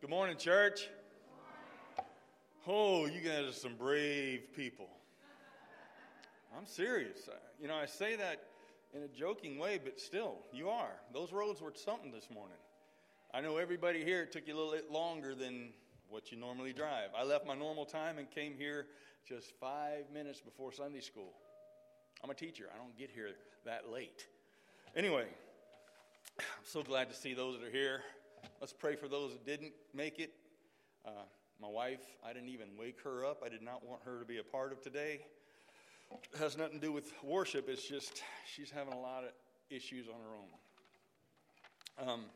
Good morning, church. Oh, you guys are some brave people. I'm serious. I say that in a joking way, but still, you are. Those roads were something this morning. I know everybody here, it took you a little bit longer than what you normally drive. I left my normal time and came here just 5 minutes before Sunday school. I'm a teacher. I don't get here that late. Anyway, I'm so glad to see those that are here. Let's pray for those that didn't make it. My wife, I didn't even wake her up. I did not want her to be a part of today. It has nothing to do with worship. It's just she's having a lot of issues on her own.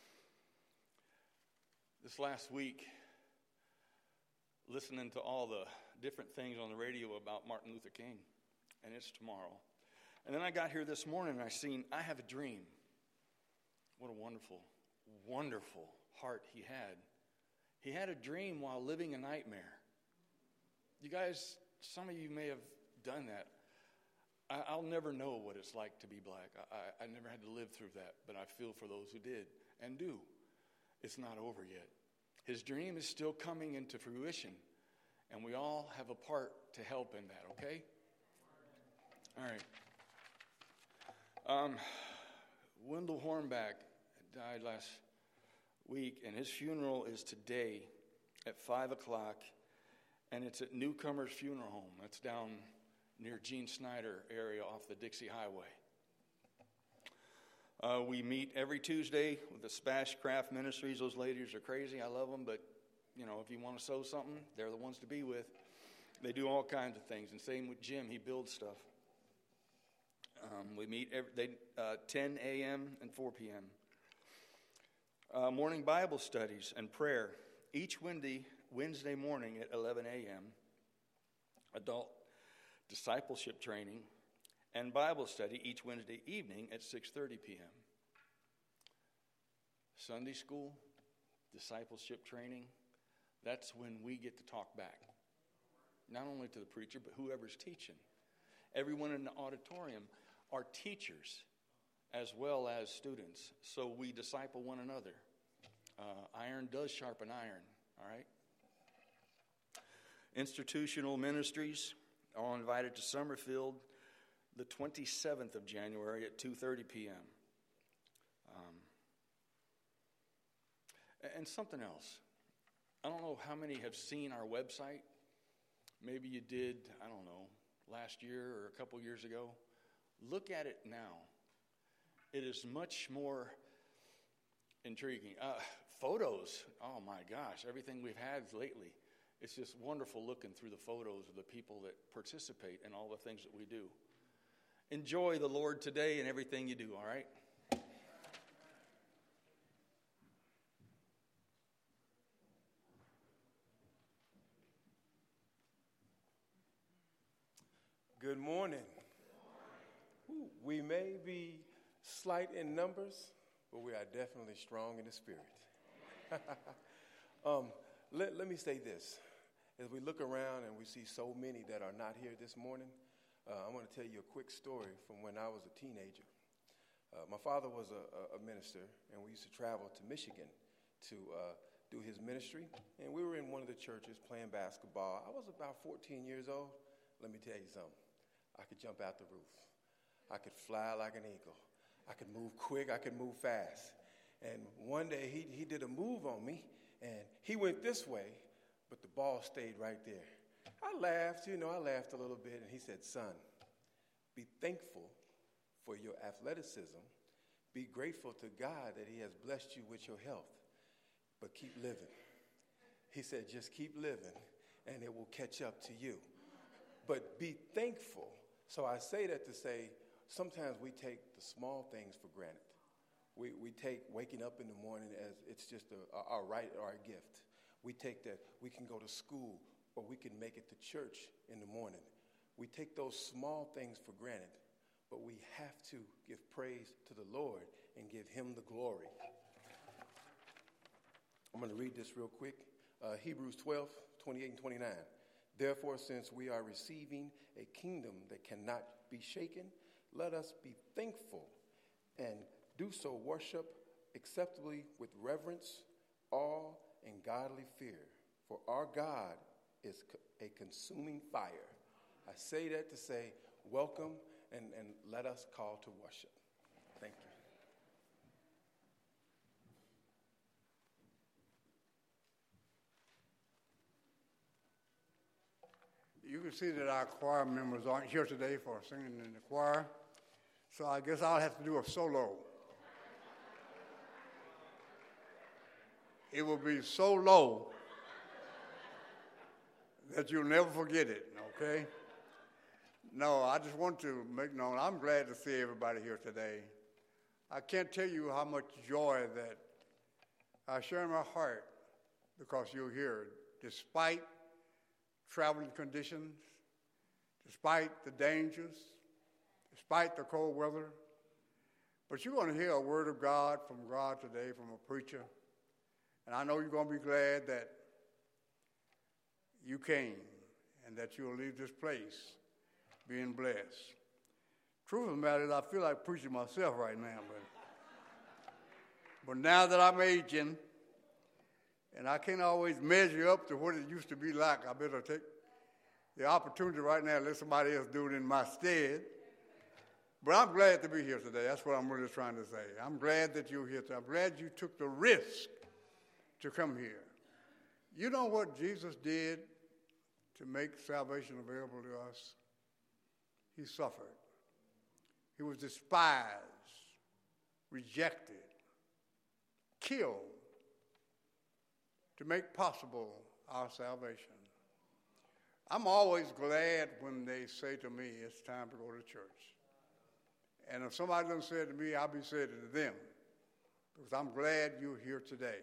This last week, listening to all the different things on the radio about Martin Luther King, and it's tomorrow. And then I got here this morning and I have a dream. What a wonderful, wonderful heart he had. He had a dream while living a nightmare. You guys, some of you may have done that. I'll never know what it's like to be black. I never had to live through that, but I feel for those who did and do. It's not over yet. His dream is still coming into fruition, and we all have a part to help in that, okay? All right. Wendell Hornback died last week, and his funeral is today at 5 o'clock, and it's at Newcomers Funeral Home. That's down near Gene Snyder area off the Dixie Highway. We meet every Tuesday with the Spash Craft Ministries. Those ladies are crazy. I love them, but, if you want to sew something, they're the ones to be with. They do all kinds of things, and same with Jim. He builds stuff. We meet 10 a.m. and 4 p.m. Morning Bible studies and prayer each Wednesday morning at 11 a.m. Adult discipleship training and Bible study each Wednesday evening at 6:30 p.m. Sunday school, discipleship training, that's when we get to talk back. Not only to the preacher, but whoever's teaching. Everyone in the auditorium are teachers as well as students. So we disciple one another. Iron does sharpen iron, all right? Institutional ministries are invited to Summerfield the 27th of January at 2:30 p.m. And something else. I don't know how many have seen our website. Maybe you did, I don't know, last year or a couple years ago. Look at it now. It is much more intriguing. Photos, oh my gosh, everything we've had lately. It's just wonderful looking through the photos of the people that participate in all the things that we do. Enjoy the Lord today and everything you do, all right? Good morning. We may be slight in numbers, but we are definitely strong in the spirit. Let me say this. As we look around and we see so many that are not here this morning, I want to tell you a quick story from when I was a teenager. My father was a minister, and we used to travel to Michigan to do his ministry. And we were in one of the churches playing basketball. I was about 14 years old. Let me tell you something. I could jump out the roof. I could fly like an eagle. I could move quick. I could move fast. And one day he did a move on me, and he went this way, but the ball stayed right there. I laughed a little bit, and he said, "Son, be thankful for your athleticism. Be grateful to God that he has blessed you with your health, but keep living." He said, "Just keep living, and it will catch up to you. But be thankful." So I say that to say, sometimes we take the small things for granted. We take waking up in the morning as it's just our right or a gift. We take that we can go to school or we can make it to church in the morning. We take those small things for granted, but we have to give praise to the Lord and give him the glory. I'm going to read this real quick. Hebrews 12, 28 and 29. Therefore, since we are receiving a kingdom that cannot be shaken, let us be thankful and do so worship acceptably with reverence, awe, and godly fear, for our God is a consuming fire. I say that to say, welcome and let us call to worship. Thank you. You can see that our choir members aren't here today for singing in the choir, so I guess I'll have to do a solo. It will be so low that you'll never forget it, okay? No, I just want to make known, I'm glad to see everybody here today. I can't tell you how much joy that I share in my heart because you're here, despite traveling conditions, despite the dangers, despite the cold weather. But you're going to hear a word of God from God today from a preacher. And I know you're going to be glad that you came and that you'll leave this place being blessed. Truth of the matter is I feel like preaching myself right now. But now that I'm aging, and I can't always measure up to what it used to be like, I better take the opportunity right now and let somebody else do it in my stead. But I'm glad to be here today. That's what I'm really trying to say. I'm glad that you're here today. I'm glad you took the risk to come here. You know what Jesus did to make salvation available to us? He suffered. He was despised, rejected, killed to make possible our salvation. I'm always glad when they say to me, it's time to go to church. And if somebody doesn't say it to me, I'll be saying it to them because I'm glad you're here today.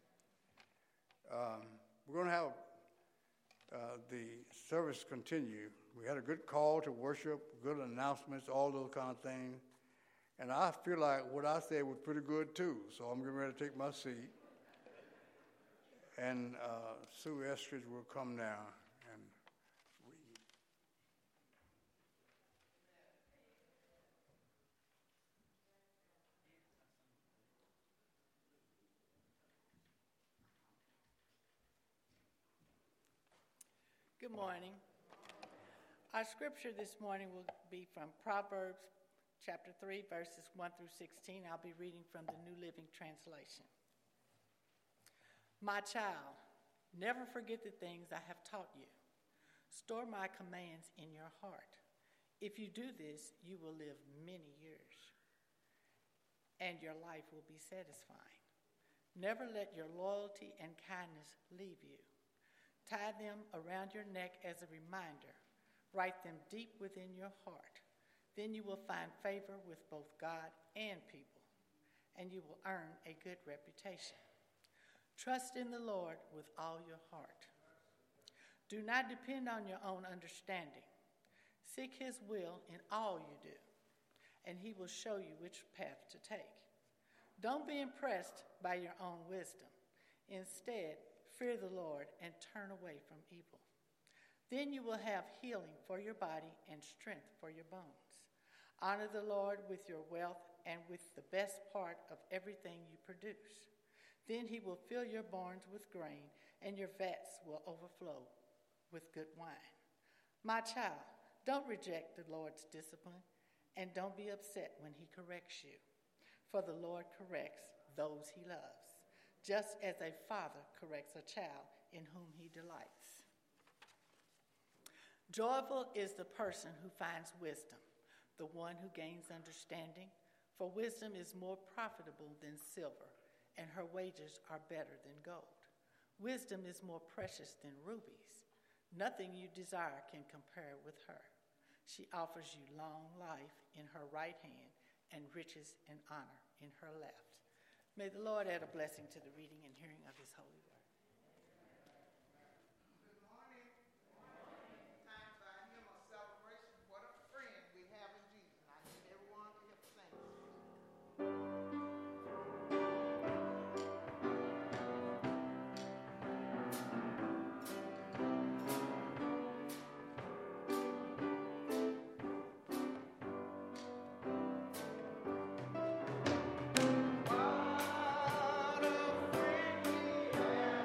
We're going to have the service continue. We had a good call to worship, good announcements, all those kind of things. And I feel like what I said was pretty good too. So I'm getting ready to take my seat. And Sue Estridge will come now and read. Good morning. Our scripture this morning will be from Proverbs chapter 3, verses 1 through 16. I'll be reading from the New Living Translation. My child, never forget the things I have taught you. Store my commands in your heart. If you do this, you will live many years, and your life will be satisfying. Never let your loyalty and kindness leave you. Tie them around your neck as a reminder. Write them deep within your heart. Then you will find favor with both God and people, and you will earn a good reputation. Trust in the Lord with all your heart. Do not depend on your own understanding. Seek his will in all you do, and he will show you which path to take. Don't be impressed by your own wisdom. Instead, fear the Lord and turn away from evil. Then you will have healing for your body and strength for your bones. Honor the Lord with your wealth and with the best part of everything you produce. Then he will fill your barns with grain, and your vats will overflow with good wine. My child, don't reject the Lord's discipline, and don't be upset when he corrects you. For the Lord corrects those he loves, just as a father corrects a child in whom he delights. Joyful is the person who finds wisdom, the one who gains understanding, for wisdom is more profitable than silver, and her wages are better than gold. Wisdom is more precious than rubies. Nothing you desire can compare with her. She offers you long life in her right hand and riches and honor in her left. May the Lord add a blessing to the reading and hearing of his holy word. Good morning. Time for our hymn of celebration. What a friend we have in Jesus. I need everyone to help sing. What a friend we have.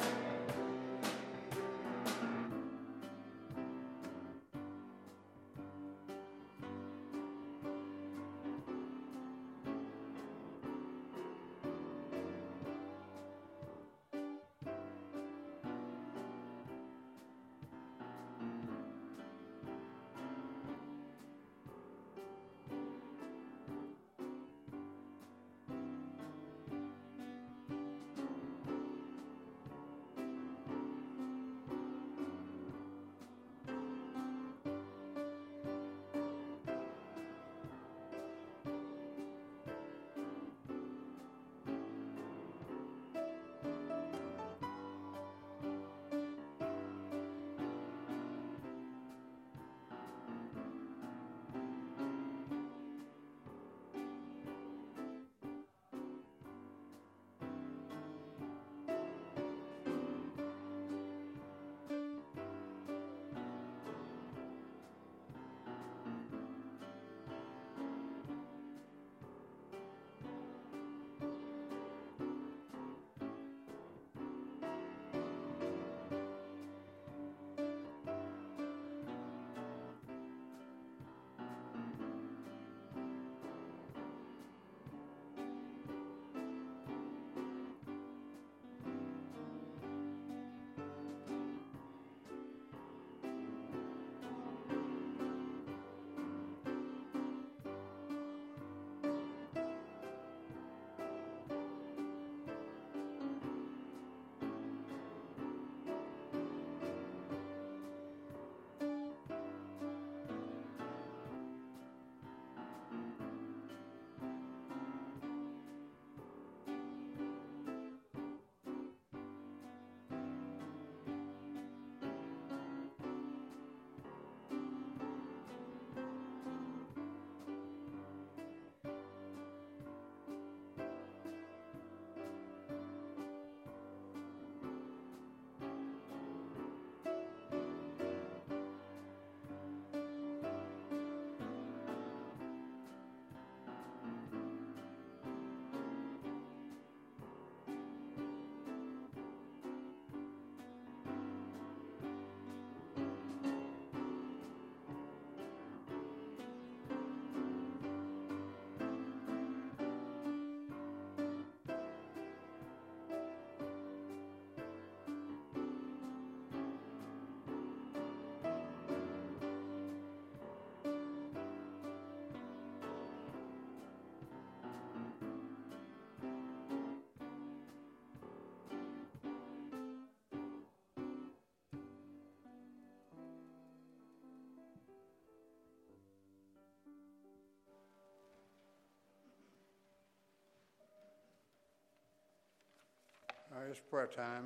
It's prayer time.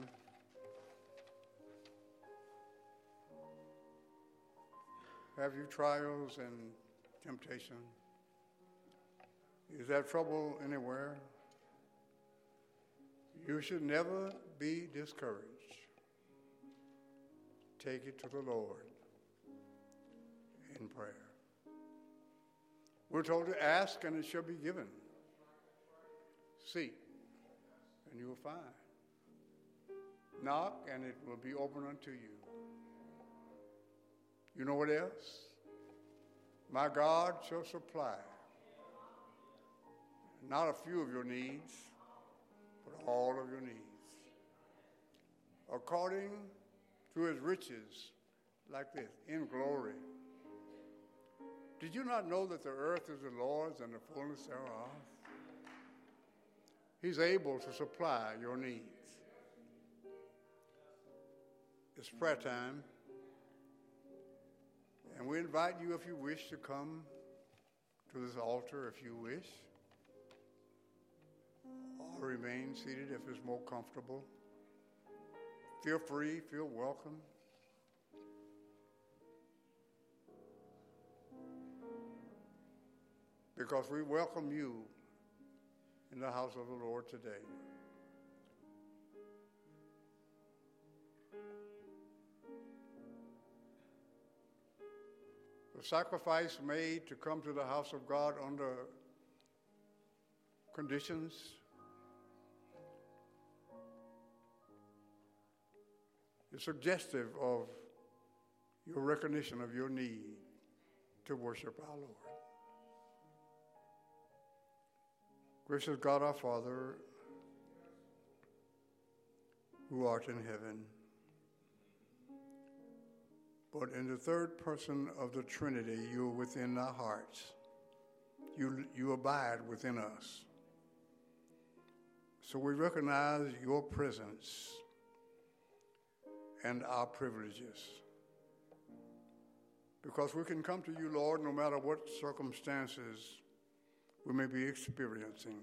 Have you trials and temptation? Is there trouble anywhere? You should never be discouraged. Take it to the Lord in prayer. We're told to ask and it shall be given. Seek and you will find. Knock and it will be open unto you. You know what else? My God shall supply not a few of your needs, but all of your needs, according to his riches, like this, in glory. Did you not know that the earth is the Lord's and the fullness thereof? He's able to supply your needs. It's prayer time. And we invite you, if you wish, to come to this altar if you wish. Or remain seated if it's more comfortable. Feel free, feel welcome. Because we welcome you in the house of the Lord today. The sacrifice made to come to the house of God under conditions is suggestive of your recognition of your need to worship our Lord. Gracious God our Father, who art in heaven, but in the third person of the Trinity, you are within our hearts. You abide within us. So we recognize your presence and our privileges. Because we can come to you, Lord, no matter what circumstances we may be experiencing.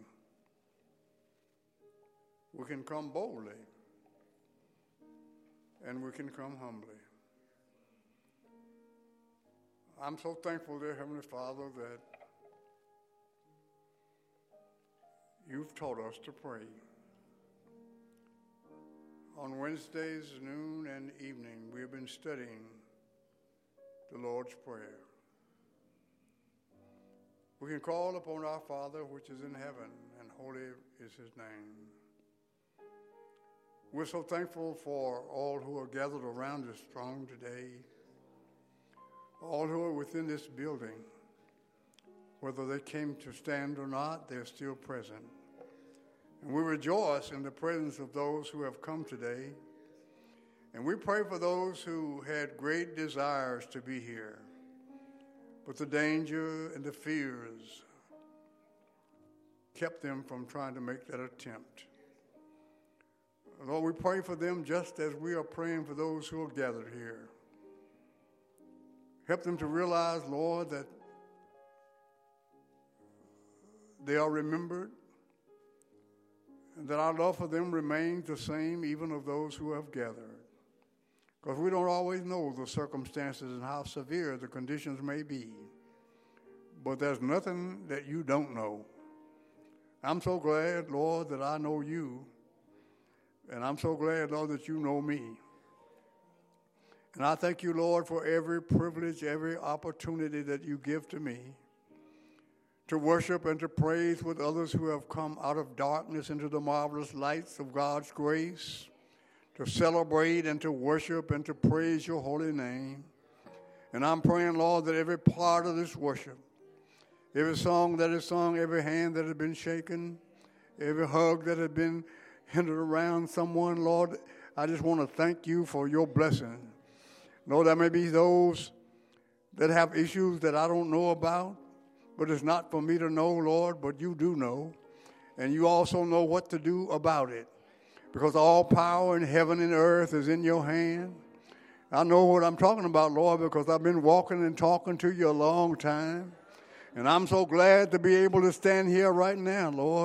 We can come boldly, and we can come humbly. I'm so thankful, dear Heavenly Father, that you've taught us to pray. On Wednesdays, noon and evening, we have been studying the Lord's Prayer. We can call upon our Father which is in heaven, and holy is his name. We're so thankful for all who are gathered around this throne today, all who are within this building. Whether they came to stand or not, they're still present. And we rejoice in the presence of those who have come today. And we pray for those who had great desires to be here, but the danger and the fears kept them from trying to make that attempt. Lord, we pray for them just as we are praying for those who are gathered here. Help them to realize, Lord, that they are remembered, and that our love for them remains the same even of those who have gathered. Because we don't always know the circumstances and how severe the conditions may be. But there's nothing that you don't know. I'm so glad, Lord, that I know you. And I'm so glad, Lord, that you know me. And I thank you, Lord, for every privilege, every opportunity that you give to me to worship and to praise with others who have come out of darkness into the marvelous lights of God's grace, to celebrate and to worship and to praise your holy name. And I'm praying, Lord, that every part of this worship, every song that is sung, every hand that has been shaken, every hug that has been hindered around someone, Lord, I just want to thank you for your blessing. Lord, there may be those that have issues that I don't know about, but it's not for me to know, Lord, but you do know. And you also know what to do about it. Because all power in heaven and earth is in your hand. I know what I'm talking about, Lord, because I've been walking and talking to you a long time. And I'm so glad to be able to stand here right now, Lord,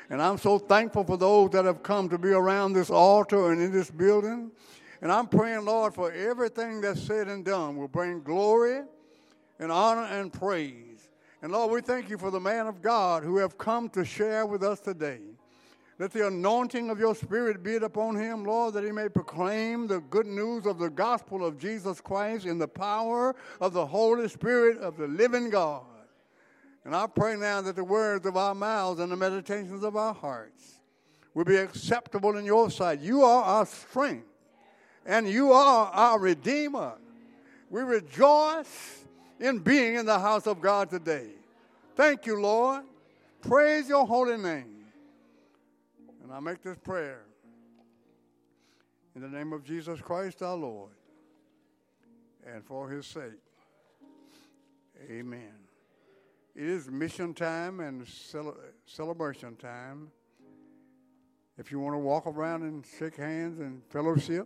And I'm so thankful for those that have come to be around this altar and in this building. And I'm praying, Lord, for everything that's said and done will bring glory and honor and praise. And Lord, we thank you for the man of God who have come to share with us today. Let the anointing of your Spirit be upon him, Lord, that he may proclaim the good news of the gospel of Jesus Christ in the power of the Holy Spirit of the living God. And I pray now that the words of our mouths and the meditations of our hearts will be acceptable in your sight. You are our strength, and you are our Redeemer. We rejoice in being in the house of God today. Thank you, Lord. Praise your holy name. And I make this prayer in the name of Jesus Christ our Lord, and for his sake. Amen. It is mission time and celebration time. If you want to walk around and shake hands and fellowship.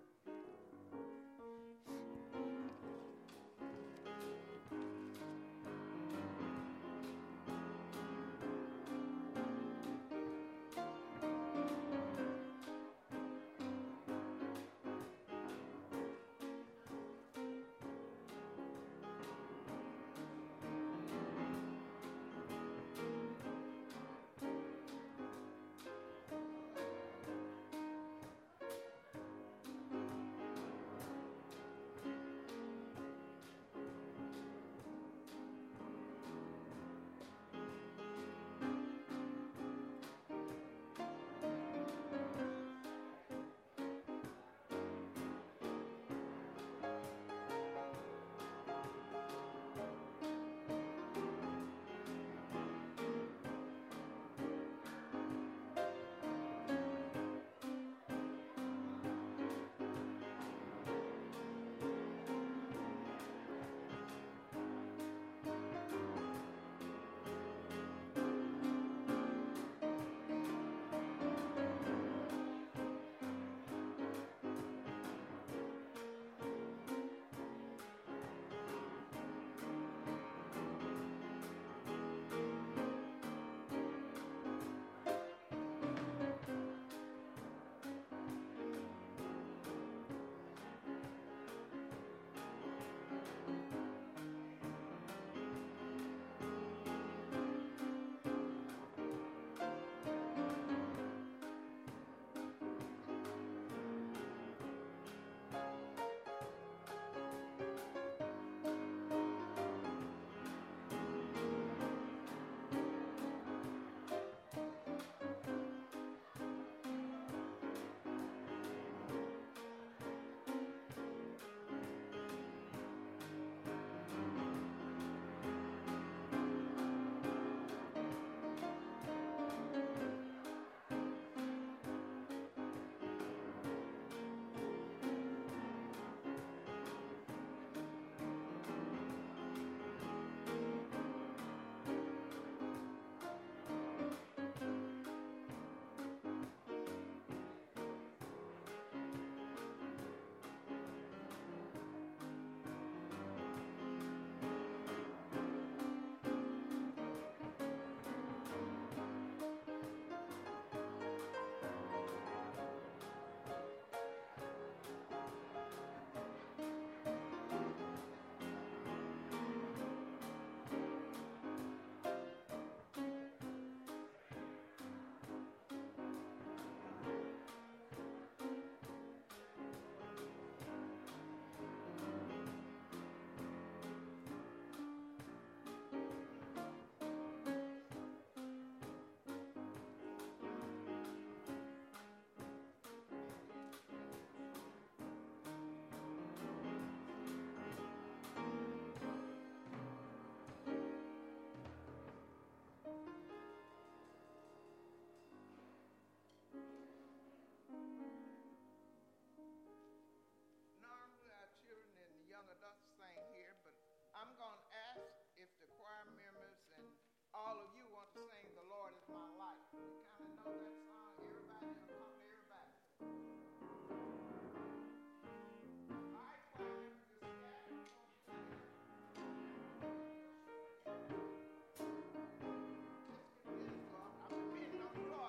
all of you want to sing "The Lord Is My Life." You kind of know that song. Everybody, it'll come to everybody. All right, choir members, just scatter. Let's get this on. I'm depending on the Lord.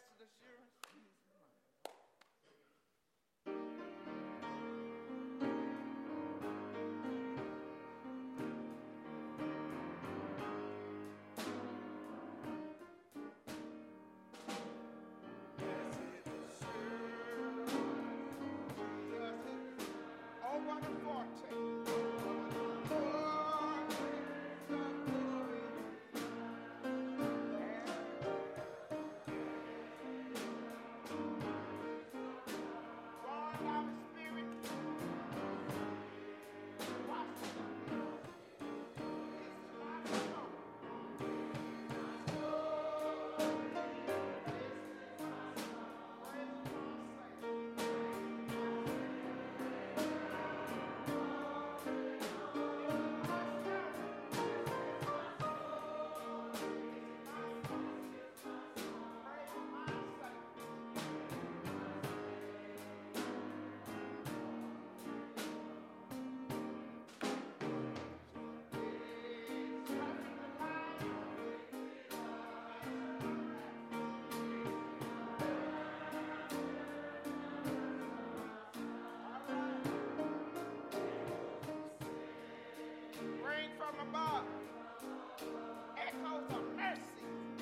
blessed assurance. Oh, what a forte. Rain from above, echoes of mercy,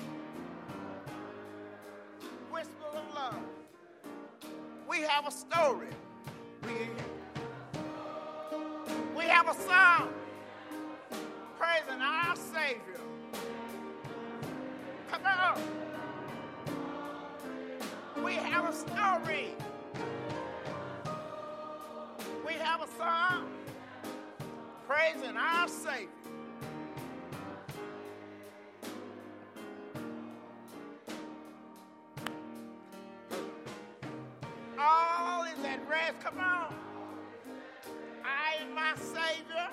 whisper of love. We have a story. We have a song praising our Savior. Come on. We have a story. We have a song praising our Savior. All is at rest. Come on. I am my Savior.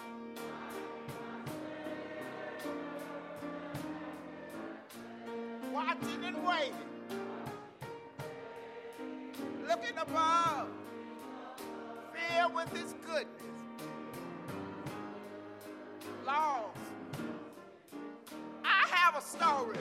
Watching and waiting. Looking above. Filled with His goodness. Lost. I have a story.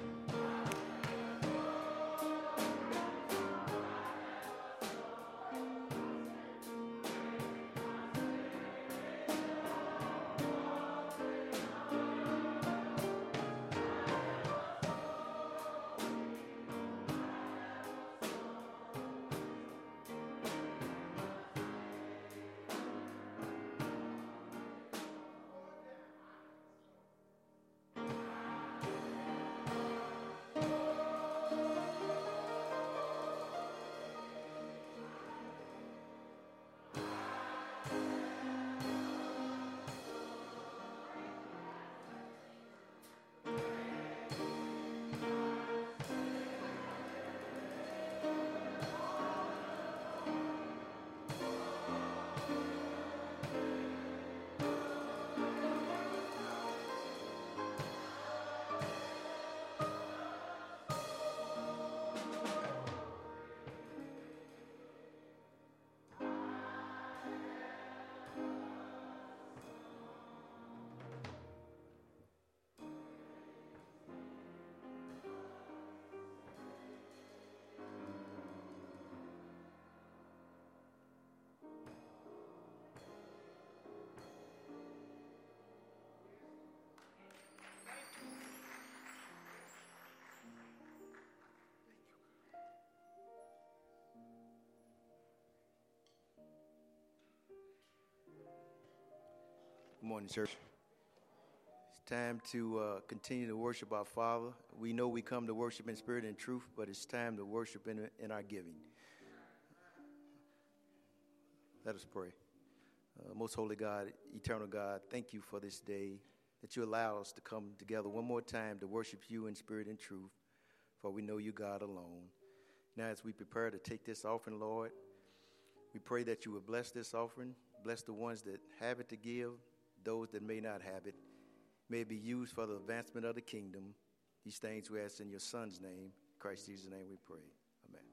Good morning, church. It's time to continue to worship our Father. We know we come to worship in spirit and truth, but it's time to worship in our giving. Let us pray. Most holy God, eternal God, thank you for this day that you allow us to come together one more time to worship you in spirit and truth, for we know you God alone. Now as we prepare to take this offering, Lord, we pray that you would bless this offering, bless the ones that have it to give, those that may not have it, may it be used for the advancement of the kingdom. These things we ask in your Son's name, Christ Jesus' name we pray. Amen.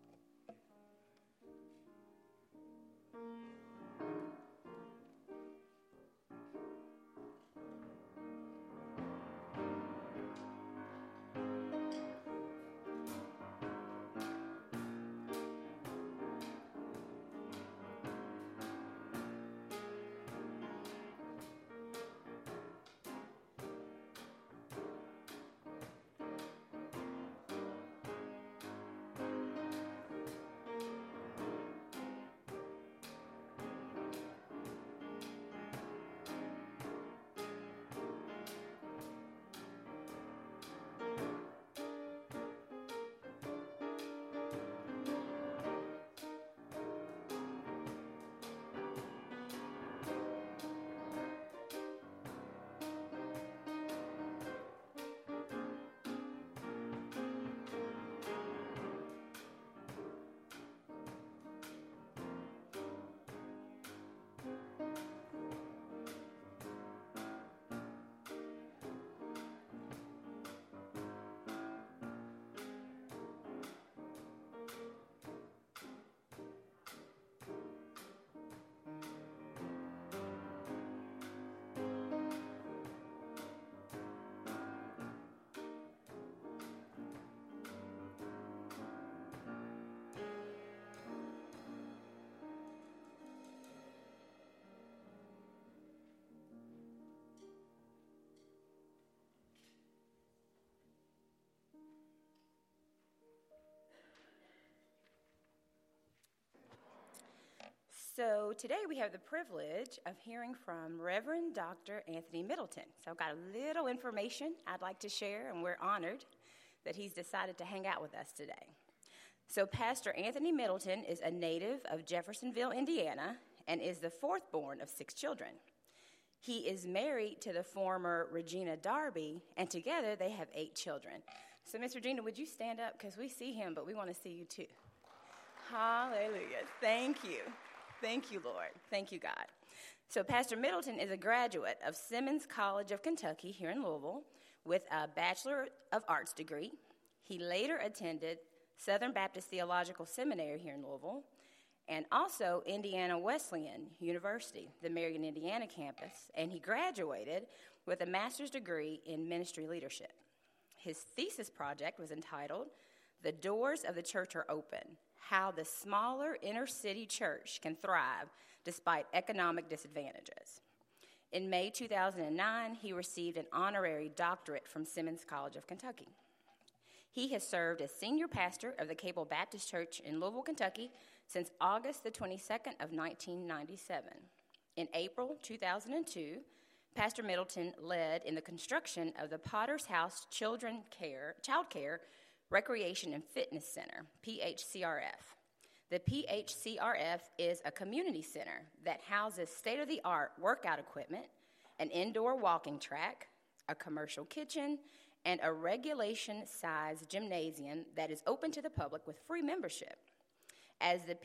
So today we have the privilege of hearing from Reverend Dr. Anthony Middleton. So I've got a little information I'd like to share, and we're honored that he's decided to hang out with us today. So Pastor Anthony Middleton is a native of Jeffersonville, Indiana, and is the fourth born of 6 children. He is married to the former Regina Darby, and together they have 8 children. So Miss Regina, would you stand up? Because we see him, but we want to see you too. Hallelujah. Thank you. Thank you, Lord. Thank you, God. So Pastor Middleton is a graduate of Simmons College of Kentucky here in Louisville with a Bachelor of Arts degree. He later attended Southern Baptist Theological Seminary here in Louisville and also Indiana Wesleyan University, the Marion, Indiana campus, and he graduated with a master's degree in ministry leadership. His thesis project was entitled, "The Doors of the Church Are Open: How the Smaller Inner City Church Can Thrive Despite Economic Disadvantages." In May 2009, he received an honorary doctorate from Simmons College of Kentucky. He has served as senior pastor of the Cable Baptist Church in Louisville, Kentucky since August the 22nd of 1997. In April 2002, Pastor Middleton led in the construction of the Potter's House Child Care, Recreation and Fitness Center, PHCRF. The PHCRF is a community center that houses state-of-the-art workout equipment, an indoor walking track, a commercial kitchen, and a regulation-sized gymnasium that is open to the public with free membership. At the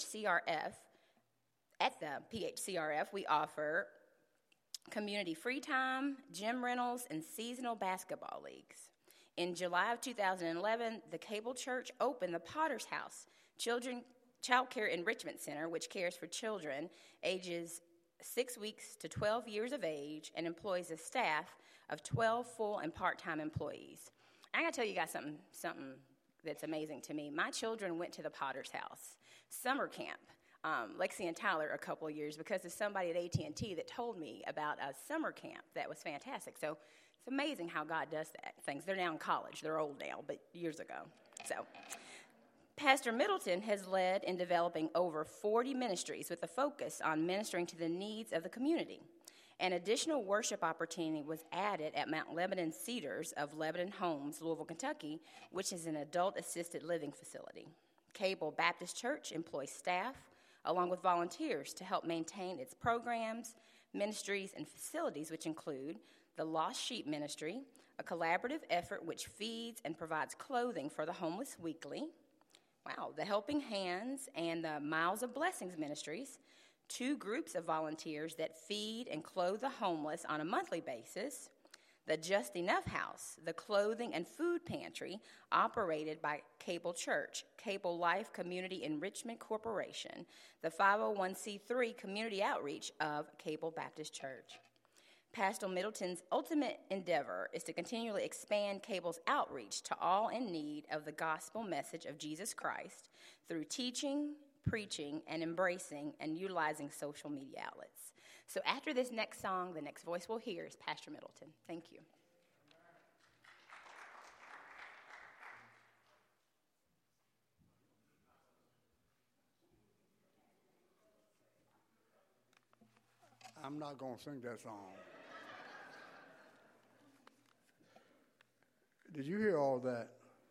PHCRF, we offer community free time, gym rentals, and seasonal basketball leagues. In July of 2011, the Cable Church opened the Potter's House Child Care Enrichment Center, which cares for children ages 6 weeks to 12 years of age and employs a staff of 12 full and part-time employees. I got to tell you guys something that's amazing to me. My children went to the Potter's House summer camp, Lexi and Tyler, a couple of years because of somebody at AT&T that told me about a summer camp that was fantastic. So it's amazing how God does things. They're now in college. They're old now, but years ago. So Pastor Middleton has led in developing over 40 ministries with a focus on ministering to the needs of the community. An additional worship opportunity was added at Mount Lebanon Cedars of Lebanon Homes, Louisville, Kentucky, which is an adult assisted living facility. Cable Baptist Church employs staff along with volunteers to help maintain its programs, ministries, and facilities, which include the Lost Sheep Ministry, a collaborative effort which feeds and provides clothing for the homeless weekly, the Helping Hands and the Miles of Blessings Ministries, 2 groups of volunteers that feed and clothe the homeless on a monthly basis, the Just Enough House, the clothing and food pantry operated by Cable Church, Cable Life Community Enrichment Corporation, the 501c3 community outreach of Cable Baptist Church. Pastor Middleton's ultimate endeavor is to continually expand Cable's outreach to all in need of the gospel message of Jesus Christ through teaching, preaching, and embracing and utilizing social media outlets. So after this next song, the next voice we'll hear is Pastor Middleton. Thank you. I'm not going to sing that song. Did you hear all that?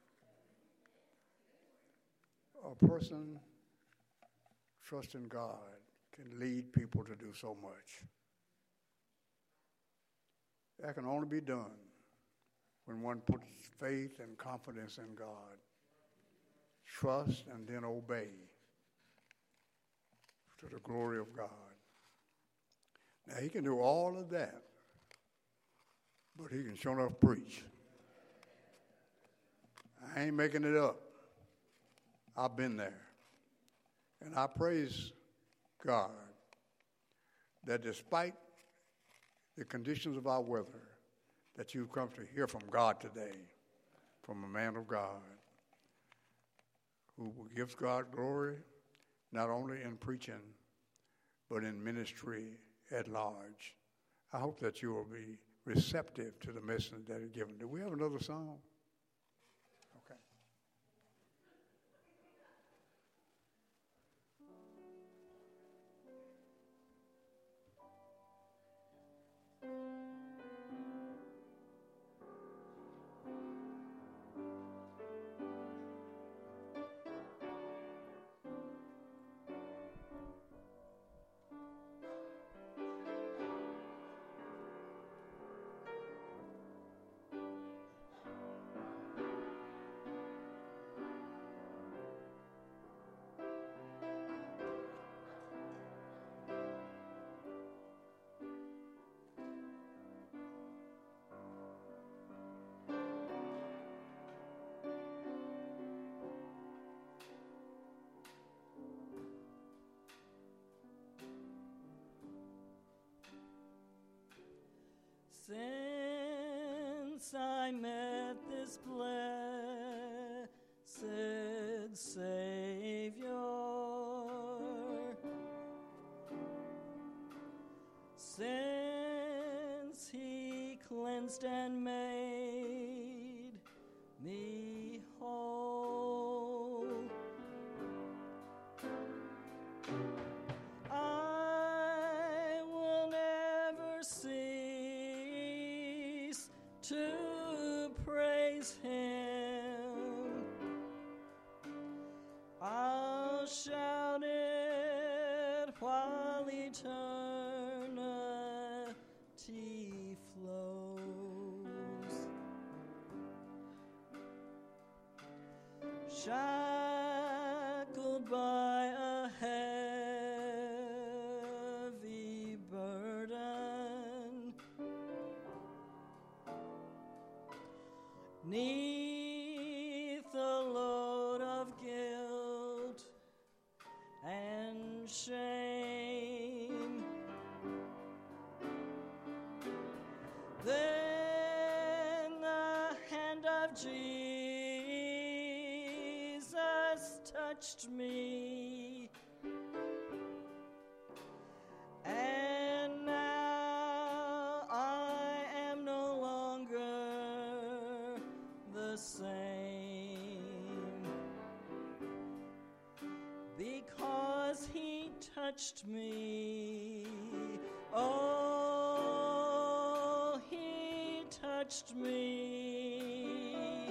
A person trusting God can lead people to do so much. That can only be done when one puts faith and confidence in God. Trust and then obey to the glory of God. Now, he can do all of that, but he can sure enough preach. I ain't making it up. I've been there. And I praise God that despite the conditions of our weather, that you've come to hear from God today, from a man of God who gives God glory, not only in preaching, but in ministry at large. I hope that you will be receptive to the message that is given. Do we have another song? Okay. Since I met this blessed Savior, since He cleansed and made me whole, I will never cease to praise Him. I'll shout it while eternity flows. Shackled by a heavy burden, 'neath the load of guilt and shame, then the hand of Jesus touched me, and now I am no longer the same, because He touched me. Oh, He touched me,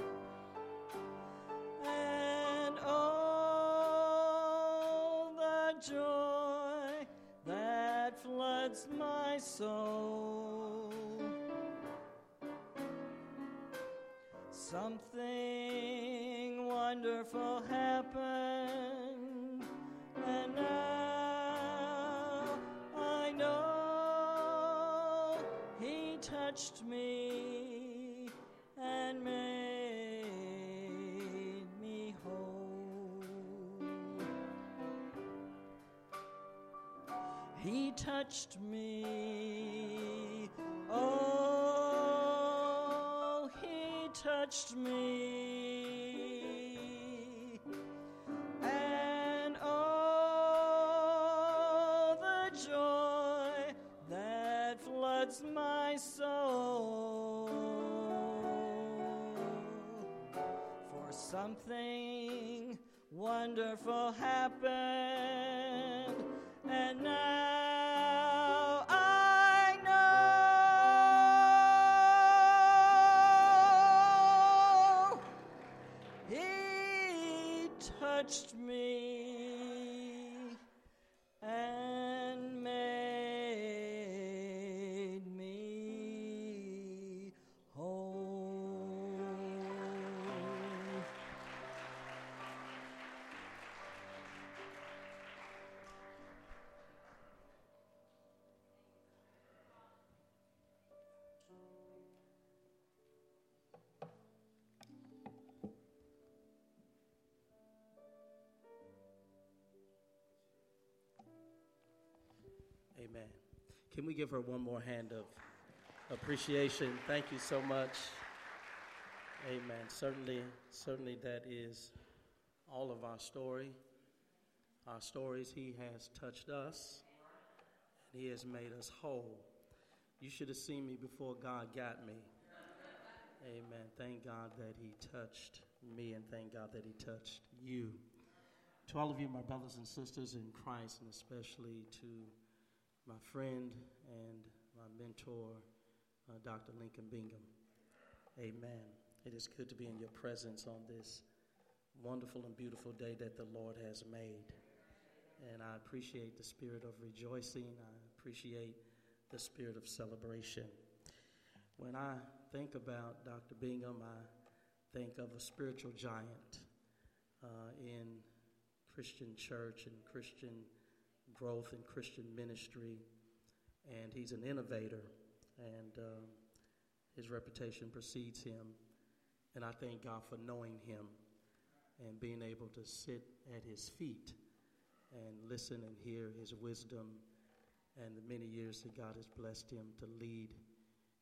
and oh, the joy that floods my soul. Something wonderful happened, and now I know He touched me and made me whole. He touched me. Oh, He touched me. And oh, the joy that floods my soul. For something wonderful happened, and now I know He touched me and made me whole. Amen. Can we give her one more hand of appreciation? Thank you so much. Amen. Certainly that is all of our story. Our stories, He has touched us, and He has made us whole. You should have seen me before God got me. Amen. Thank God that He touched me, and thank God that He touched you. To all of you, my brothers and sisters in Christ, and especially to my friend and my mentor, Dr. Lincoln Bingham. Amen. It is good to be in your presence on this wonderful and beautiful day that the Lord has made. And I appreciate the spirit of rejoicing. I appreciate the spirit of celebration. When I think about Dr. Bingham, I think of a spiritual giant in Christian church and Christian growth and Christian ministry. And he's an innovator, and his reputation precedes him. And I thank God for knowing him and being able to sit at his feet and listen and hear his wisdom and the many years that God has blessed him to lead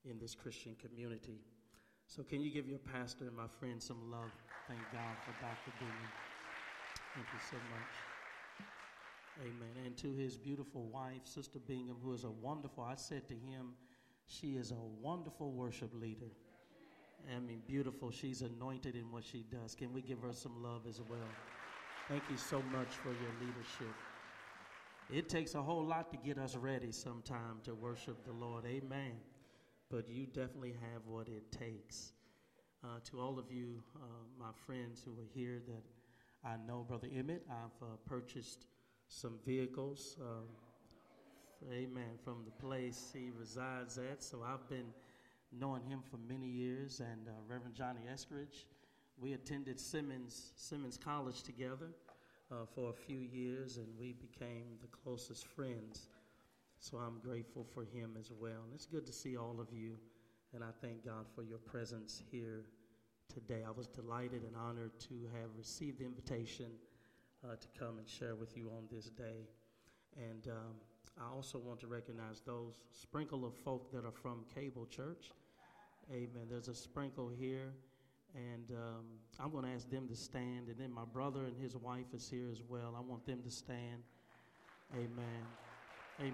in this Christian community. So can you give your pastor and my friend some love? Thank God for Dr. Bingham. Thank you so much. Amen. And to his beautiful wife, Sister Bingham, who is a wonderful, I said to him, she is a wonderful worship leader. I mean, beautiful. She's anointed in what she does. Can we give her some love as well? Thank you so much for your leadership. It takes a whole lot to get us ready sometime to worship the Lord. Amen. But you definitely have what it takes. To all of you, my friends who are here that I know, Brother Emmett, I've purchased some vehicles, amen, from the place he resides at. So I've been knowing him for many years. And Reverend Johnny Eskridge, we attended Simmons College together for a few years, and we became the closest friends. So I'm grateful for him as well. And it's good to see all of you, and I thank God for your presence here today. I was delighted and honored to have received the invitation to come and share with you on this day. And I also want to recognize those sprinkle of folk that are from Cable Church. Amen. There's a sprinkle here, and I'm going to ask them to stand. And then my brother and his wife is here as well. I want them to stand. Amen. Amen.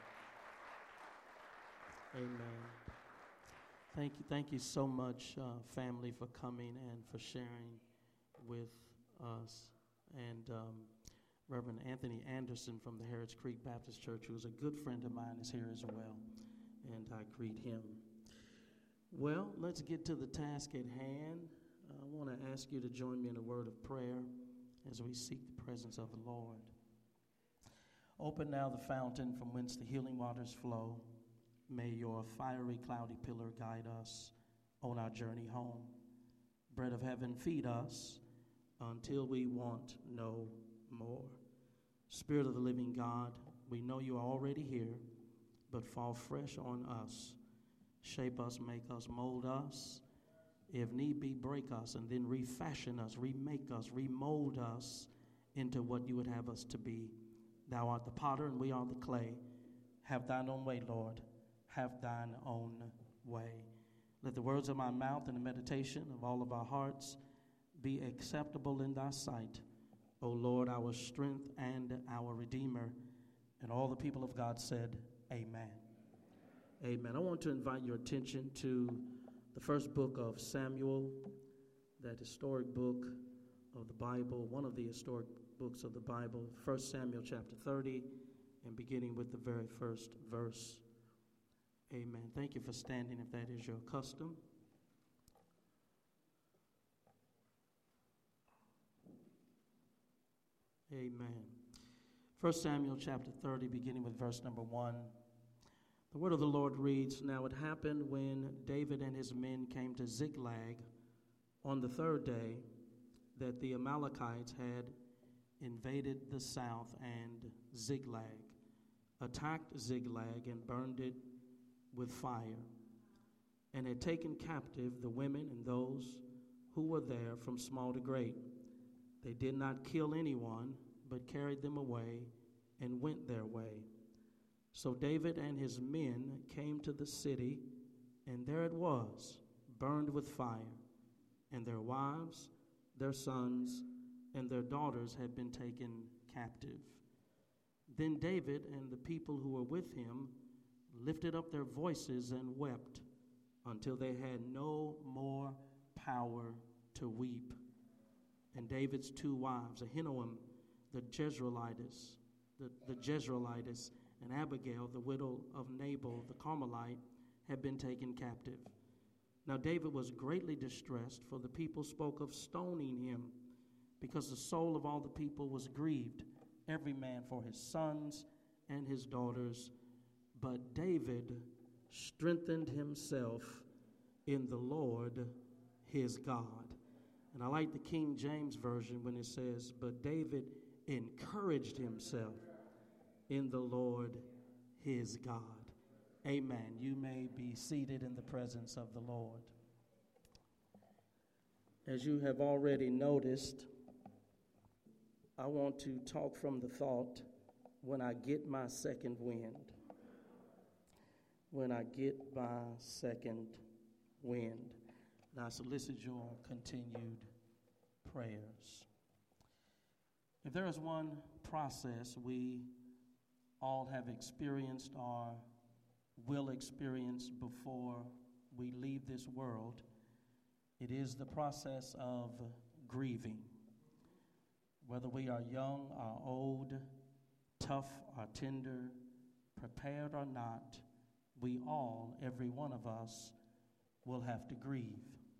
Amen. Thank you so much, family, for coming and for sharing with us. And Reverend Anthony Anderson from the Harrods Creek Baptist Church, who's a good friend of mine, is here as well. And I greet him. Well, let's get to the task at hand. I want to ask you to join me in a word of prayer as we seek the presence of the Lord. Open now the fountain from whence the healing waters flow. May your fiery, cloudy pillar guide us on our journey home. Bread of heaven, feed us until we want no more. Spirit of the living God, we know you are already here, but fall fresh on us. Shape us, make us, mold us. If need be, break us, and then refashion us, remake us, remold us into what you would have us to be. Thou art the potter, and we are the clay. Have thine own way, Lord. Have thine own way. Let the words of my mouth and the meditation of all of our hearts be acceptable in thy sight, O Lord, our strength and our Redeemer. And all the people of God said, amen. Amen. I want to invite your attention to the first book of Samuel, that historic book of the Bible, one of the historic books of the Bible, 1 Samuel chapter 30, and beginning with the very first verse. Amen. Thank you for standing if that is your custom. Amen. 1 Samuel chapter 30, beginning with verse number 1. The word of the Lord reads, Now it happened when David and his men came to Ziklag on the third day that the Amalekites had invaded the south and Ziklag, attacked Ziklag and burned it with fire, and had taken captive the women and those who were there from small to great. They did not kill anyone, but carried them away and went their way. So David and his men came to the city, and there it was, burned with fire, and their wives, their sons, and their daughters had been taken captive. Then David and the people who were with him lifted up their voices and wept until they had no more power to weep. And David's two wives, Ahinoam the Jezreelitess, and Abigail, the widow of Nabal the Carmelite, had been taken captive. Now David was greatly distressed, for the people spoke of stoning him, because the soul of all the people was grieved, every man for his sons and his daughters. But David strengthened himself in the Lord his God. And I like the King James Version when it says, But David encouraged himself in the Lord his God. Amen. You may be seated in the presence of the Lord. As you have already noticed, I want to talk from the thought, when I get my second wind. when I get my second wind. And I solicit your continued prayers. If there is one process we all have experienced or will experience before we leave this world, it is the process of grieving. Whether we are young or old, tough or tender, prepared or not, we all, every one of us, will have to grieve.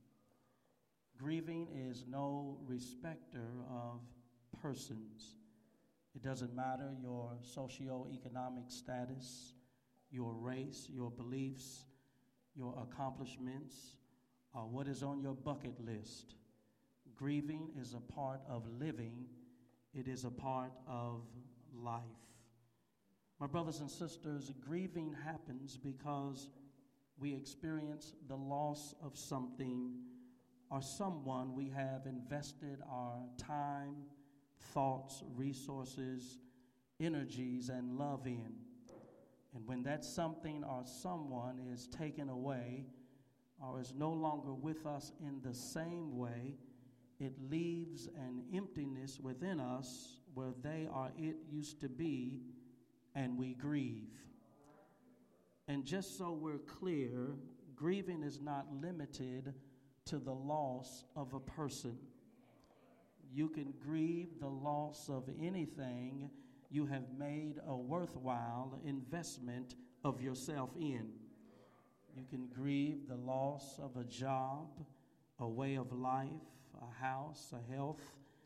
Grieving is no respecter of persons. It doesn't matter your socioeconomic status, your race, your beliefs, your accomplishments, or what is on your bucket list. Grieving is a part of living. It is a part of life. My brothers and sisters, grieving happens because we experience the loss of something or someone we have invested our time, thoughts, resources, energies, and love in. And when that something or someone is taken away or is no longer with us in the same way, it leaves an emptiness within us where they or it used to be, and we grieve. And just so we're clear, grieving is not limited to the loss of a person. You can grieve the loss of anything you have made a worthwhile investment of yourself in. You can grieve the loss of a job, a way of life, a house, a health.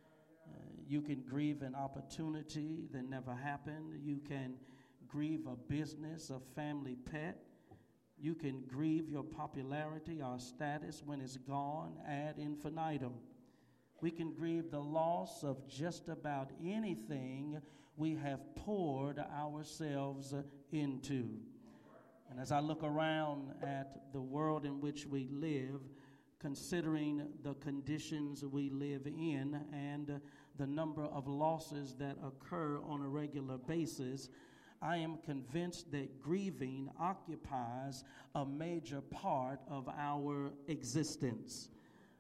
You can grieve an opportunity that never happened. You can grieve a business, a family pet. You can grieve your popularity or status when it's gone ad infinitum. We can grieve the loss of just about anything we have poured ourselves into. And as I look around at the world in which we live, considering the conditions we live in and the number of losses that occur on a regular basis, I am convinced that grieving occupies a major part of our existence.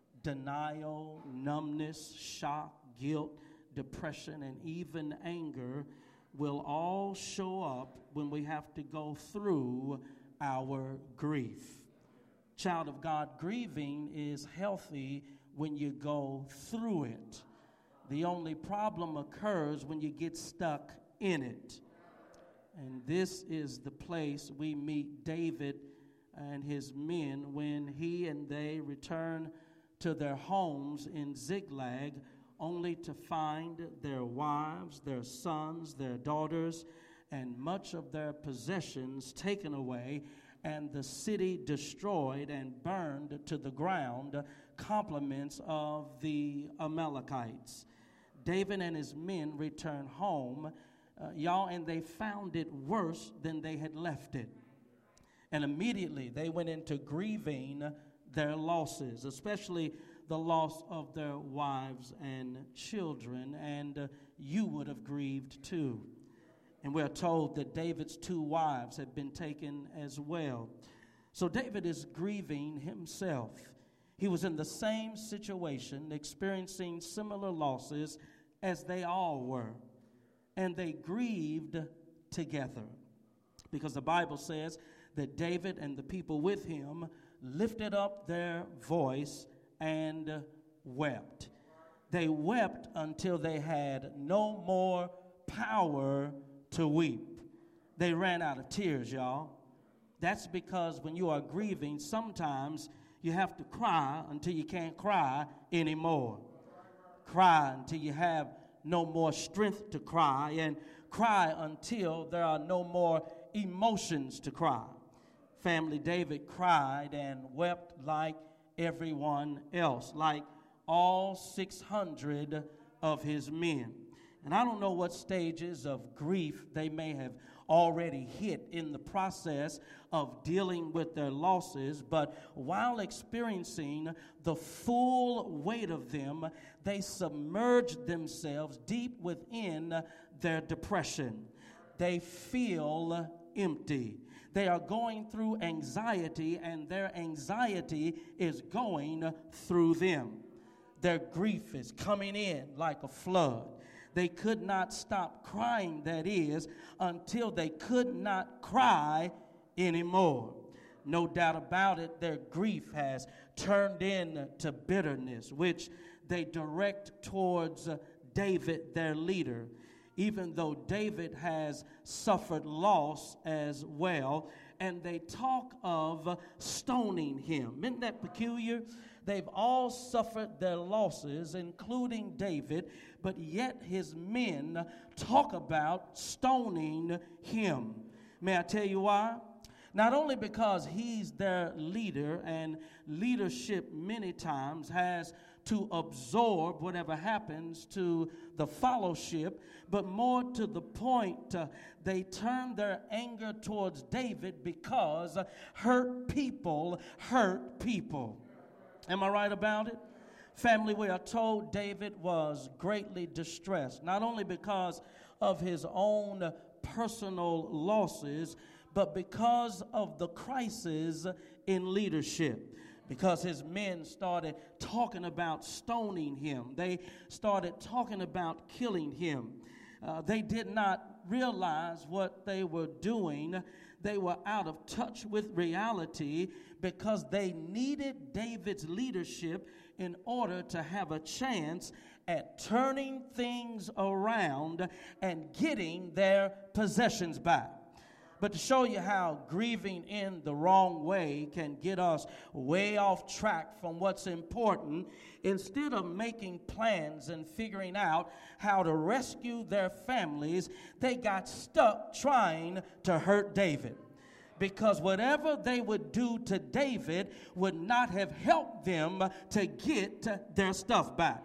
Denial, numbness, shock, guilt, depression, and even anger will all show up when we have to go through our grief. Child of God, grieving is healthy when you go through it. The only problem occurs when you get stuck in it. And this is the place we meet David and his men when he and they return to their homes in Ziklag, only to find their wives, their sons, their daughters, and much of their possessions taken away, and the city destroyed and burned to the ground, compliments of the Amalekites. David and his men returned home, and they found it worse than they had left it. And immediately they went into grieving their losses, especially the loss of their wives and children, and you would have grieved too. And we're told that David's 2 wives had been taken as well. So David is grieving himself. He was in the same situation, experiencing similar losses as they all were. And they grieved together, because the Bible says that David and the people with him lifted up their voice and wept. They wept until they had no more power to weep. They ran out of tears, y'all. That's because when you are grieving, sometimes you have to cry until you can't cry anymore. Cry until you have no more strength to cry, and cry until there are no more emotions to cry. Family, David cried and wept like everyone else, like all 600 of his men. And I don't know what stages of grief they may have already hit in the process of dealing with their losses, but while experiencing the full weight of them, they submerged themselves deep within their depression. They feel empty. They are going through anxiety, and their anxiety is going through them. Their grief is coming in like a flood. They could not stop crying, that is, until they could not cry anymore. No doubt about it, their grief has turned into bitterness, which they direct towards David, their leader, even though David has suffered loss as well. And they talk of stoning him. Isn't that peculiar? They've all suffered their losses, including David, but yet his men talk about stoning him. May I tell you why? Not only because he's their leader, and leadership many times has to absorb whatever happens to the fellowship, but more to the point, they turn their anger towards David because hurt people hurt people. Am I right about it? Family, we are told David was greatly distressed, not only because of his own personal losses, but because of the crisis in leadership. Because his men started talking about stoning him. They started talking about killing him. They did not realize what they were doing. They were out of touch with reality because they needed David's leadership in order to have a chance at turning things around and getting their possessions back. But to show you how grieving in the wrong way can get us way off track from what's important, instead of making plans and figuring out how to rescue their families, they got stuck trying to hurt David. Because whatever they would do to David would not have helped them to get their stuff back.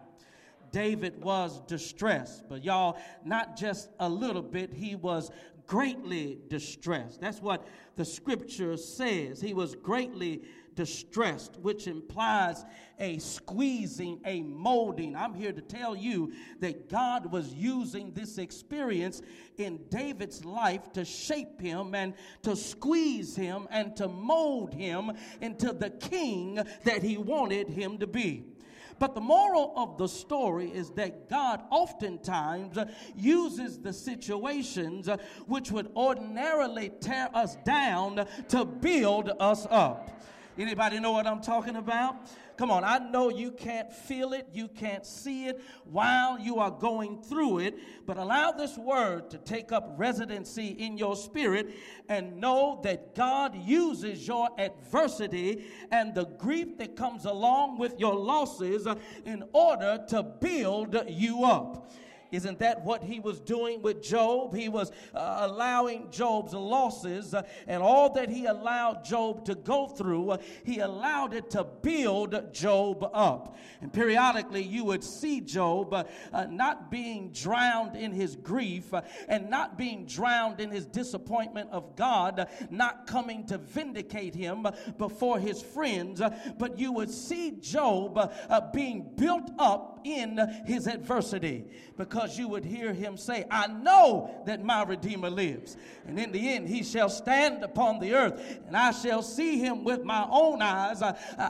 David was distressed, but y'all, not just a little bit, he was greatly distressed. That's what the scripture says. He was greatly distressed, which implies a squeezing, a molding. I'm here to tell you that God was using this experience in David's life to shape him and to squeeze him and to mold him into the king that he wanted him to be. But the moral of the story is that God oftentimes uses the situations which would ordinarily tear us down to build us up. Anybody know what I'm talking about? Come on, I know you can't feel it, you can't see it while you are going through it, but allow this word to take up residency in your spirit and know that God uses your adversity and the grief that comes along with your losses in order to build you up. Isn't that what he was doing with Job? He was allowing Job's losses and all that he allowed Job to go through, he allowed it to build Job up. And periodically you would see Job not being drowned in his grief and not being drowned in his disappointment of God, not coming to vindicate him before his friends, but you would see Job being built up in his adversity, because you would hear him say, I know that my Redeemer lives, and in the end he shall stand upon the earth, and I shall see him with my own eyes,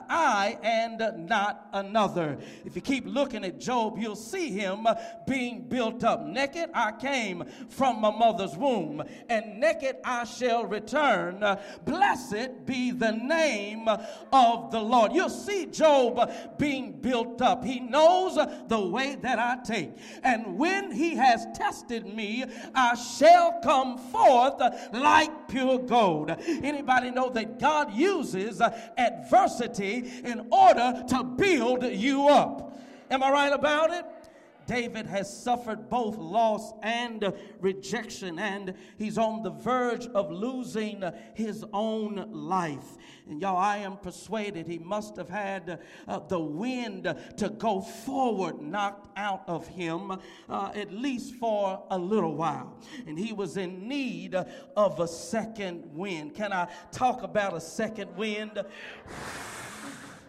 I and not another. If you keep looking at Job, you'll see him being built up. Naked I came from my mother's womb, and naked I shall return. Blessed be the name of the Lord. You'll see Job being built up. He knows the way that I take, and when he has tested me, I shall come forth like pure gold. Anybody know that God uses adversity in order to build you up? Am I right about it? David has suffered both loss and rejection, and he's on the verge of losing his own life. And y'all, I am persuaded he must have had the wind to go forward knocked out of him, at least for a little while. And he was in need of a second wind. Can I talk about a second wind?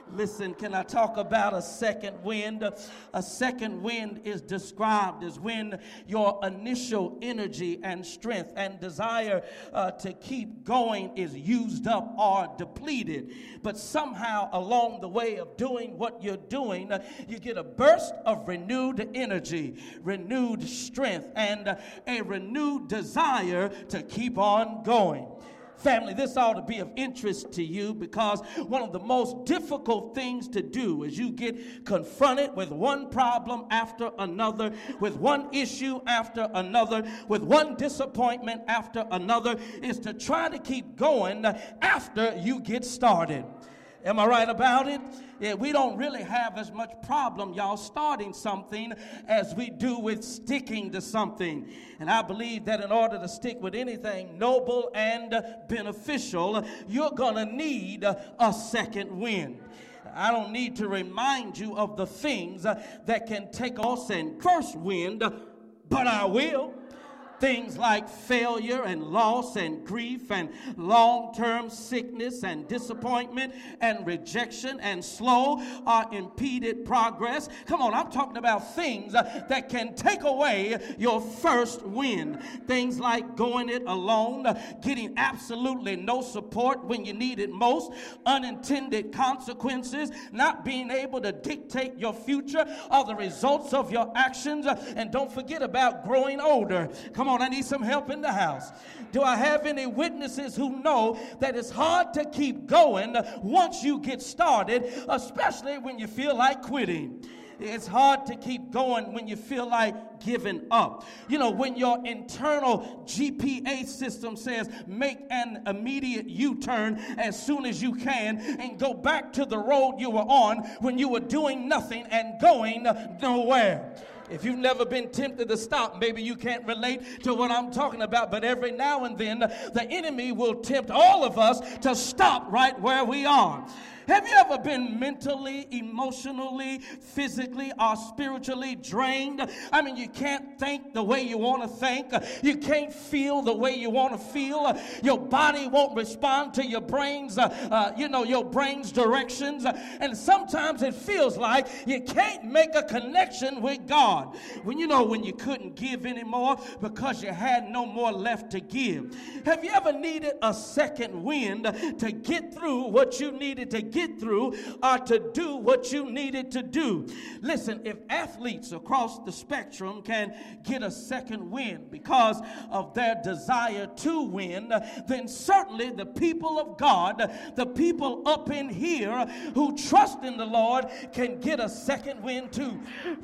Listen, can I talk about a second wind? A second wind is described as when your initial energy and strength and desire to keep going is used up or depleted. But somehow along the way of doing what you're doing, you get a burst of renewed energy, renewed strength, and a renewed desire to keep on going. Family, this ought to be of interest to you, because one of the most difficult things to do is you get confronted with one problem after another, with one issue after another, with one disappointment after another, is to try to keep going after you get started. Am I right about it? Yeah, we don't really have as much problem, y'all, starting something as we do with sticking to something. And I believe that in order to stick with anything noble and beneficial, you're going to need a second wind. I don't need to remind you of the things that can take us and first wind, but I will. Things like failure and loss and grief and long-term sickness and disappointment and rejection and slow or impeded progress. Come on, I'm talking about things that can take away your first wind. Things like going it alone, getting absolutely no support when you need it most, unintended consequences, not being able to dictate your future or the results of your actions, and don't forget about growing older. Come on, I need some help in the house. Do I have any witnesses who know that it's hard to keep going once you get started, especially when you feel like quitting? It's hard to keep going when you feel like giving up. You know, when your internal GPA system says make an immediate U-turn as soon as you can and go back to the road you were on when you were doing nothing and going nowhere. If you've never been tempted to stop, maybe you can't relate to what I'm talking about, but every now and then the enemy will tempt all of us to stop right where we are. Have you ever been mentally, emotionally, physically, or spiritually drained? I mean, you can't think the way you want to think. You can't feel the way you want to feel. Your body won't respond to your brain's, your brain's directions. And sometimes it feels like you can't make a connection with God. When you couldn't give anymore because you had no more left to give. Have you ever needed a second wind to get through what you needed to get through or to do what you needed to do? Listen, if athletes across the spectrum can get a second wind because of their desire to win, then certainly the people of God, the people up in here who trust in the Lord, can get a second wind too.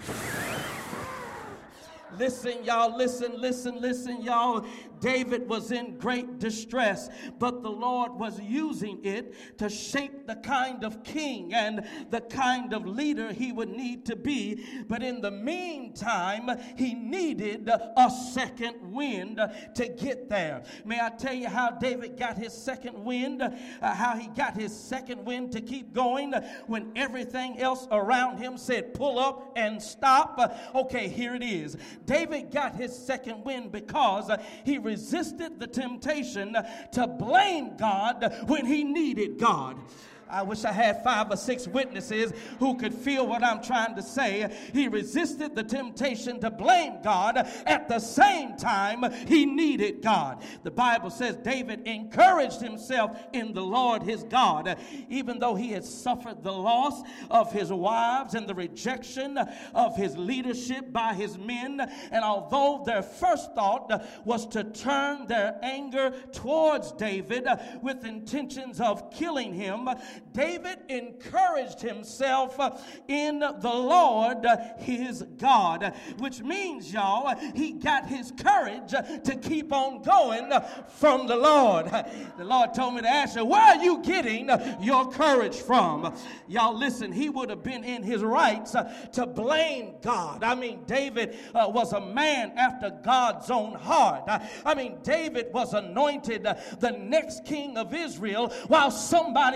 Listen, y'all, listen, y'all. David was in great distress, but the Lord was using it to shape the kind of king and the kind of leader he would need to be. But in the meantime, he needed a second wind to get there. May I tell you how David got his second wind? How he got his second wind to keep going when everything else around him said pull up and stop? Okay, here it is. David got his second wind because he resisted the temptation to blame God when he needed God. I wish I had 5 or 6 witnesses who could feel what I'm trying to say. He resisted the temptation to blame God at the same time he needed God. The Bible says David encouraged himself in the Lord his God, even though he had suffered the loss of his wives and the rejection of his leadership by his men. And although their first thought was to turn their anger towards David with intentions of killing him, David encouraged himself in the Lord his God, which means, y'all, he got his courage to keep on going from the Lord. The Lord told me to ask you, where are you getting your courage from? Y'all, listen, he would have been in his rights to blame God. I mean, David was a man after God's own heart. I mean, David was anointed the next king of Israel while somebody else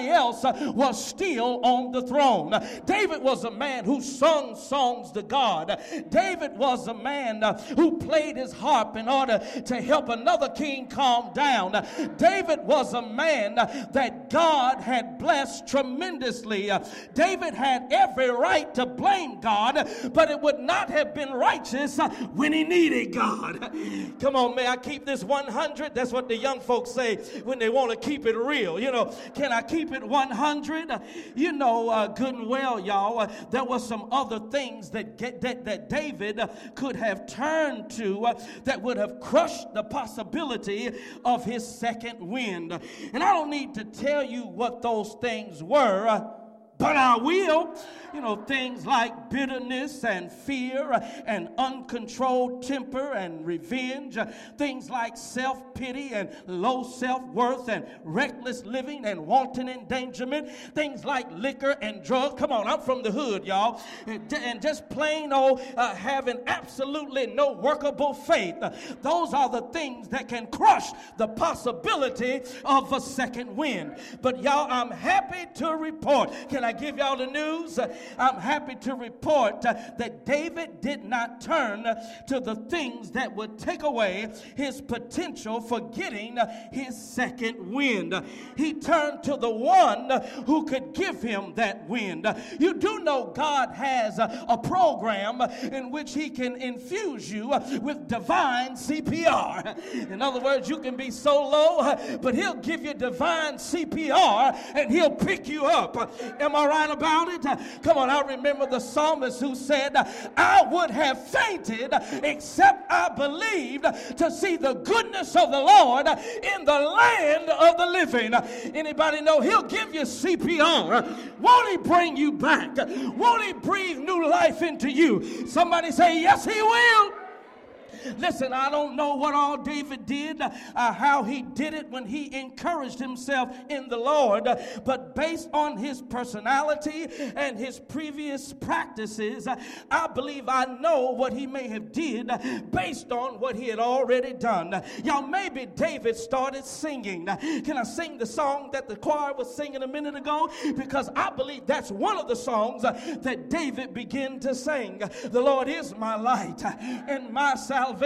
was still on the throne. David was a man who sung songs to God. David was a man who played his harp in order to help another king calm down. David was a man that God had blessed tremendously. David had every right to blame God, but it would not have been righteous when he needed God. Come on, may I keep this 100? That's what the young folks say when they want to keep it real. You know, can I keep it 100? You know, good and well, y'all, there were some other things that David could have turned to that would have crushed the possibility of his second wind. And I don't need to tell you what those things were, but I will. You know, things like bitterness and fear and uncontrolled temper and revenge. Things like self-pity and low self-worth and reckless living and wanton endangerment. Things like liquor and drugs. Come on, I'm from the hood, y'all. And just plain old having absolutely no workable faith. Those are the things that can crush the possibility of a second wind. But y'all, I'm happy to report. Can I give y'all the news? I'm happy to report that David did not turn to the things that would take away his potential for getting his second wind. He turned to the one who could give him that wind. You do know God has a program in which he can infuse you with divine CPR. In other words, you can be so low, but he'll give you divine CPR and he'll pick you up. Am I right about it? Come on, I remember the psalmist who said, I would have fainted except I believed to see the goodness of the Lord in the land of the living. Anybody know he'll give you CPR? Won't he bring you back? Won't he breathe new life into you? Somebody say, yes, he will. Listen, I don't know what all David did, how he did it when he encouraged himself in the Lord, but based on his personality and his previous practices, I believe I know what he may have did based on what he had already done. Y'all, maybe David started singing. Can I sing the song that the choir was singing a minute ago? Because I believe that's one of the songs that David began to sing. The Lord is my light and my salvation.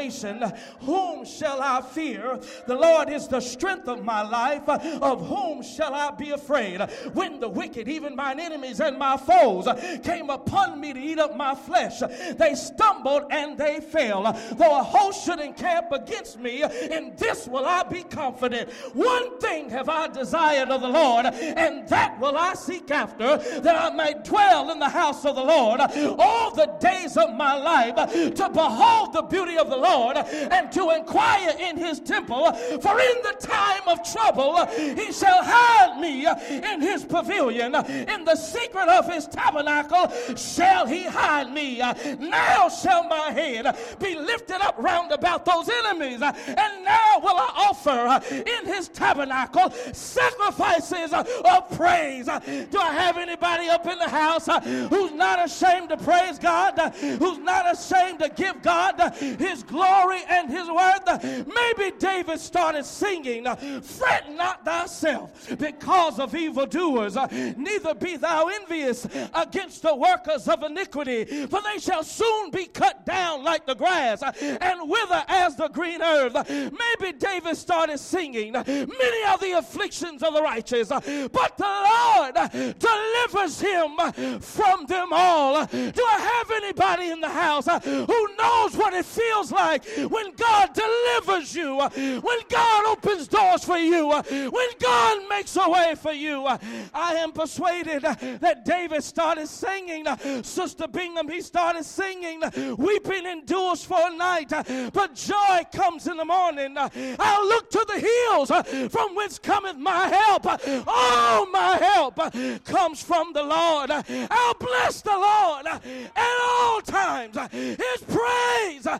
Whom shall I fear? The Lord is the strength of my life. Of whom shall I be afraid? When the wicked, even mine enemies and my foes, came upon me to eat up my flesh, they stumbled and they fell. Though a host should encamp against me, in this will I be confident. One thing have I desired of the Lord, and that will I seek after, that I may dwell in the house of the Lord all the days of my life, to behold the beauty of the Lord and to inquire in his temple. For in the time of trouble he shall hide me in his pavilion. In the secret of his tabernacle shall he hide me. Now shall my head be lifted up round about those enemies, and now will I offer in his tabernacle sacrifices of praise. Do I have anybody up in the house who's not ashamed to praise God, who's not ashamed to give God his glory and his worth? Maybe David started singing, fret not thyself because of evildoers, neither be thou envious against the workers of iniquity, for they shall soon be cut down like the grass and wither as the green herb. Maybe David started singing, many are the afflictions of the righteous, but the Lord delivers him from them all. Do I have anybody in the house who knows what it feels like when God delivers you, when God opens doors for you, when God makes a way for you? I am persuaded that David started singing, Sister Bingham, he started singing, weeping endures for a night, but joy comes in the morning. I'll look to the hills from whence cometh my help. All my help comes from the Lord. I'll bless the Lord at all times. His praise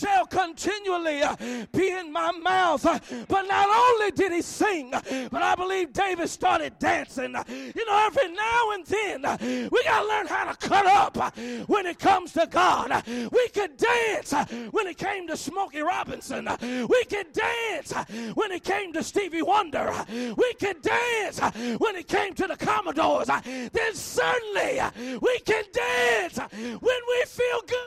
shall continually be in my mouth. But not only did he sing, but I believe David started dancing. You know, every now and then we got to learn how to cut up when it comes to God. We could dance when it came to Smokey Robinson. We could dance when it came to Stevie Wonder. We could dance when it came to the Commodores. Then certainly we can dance when we feel good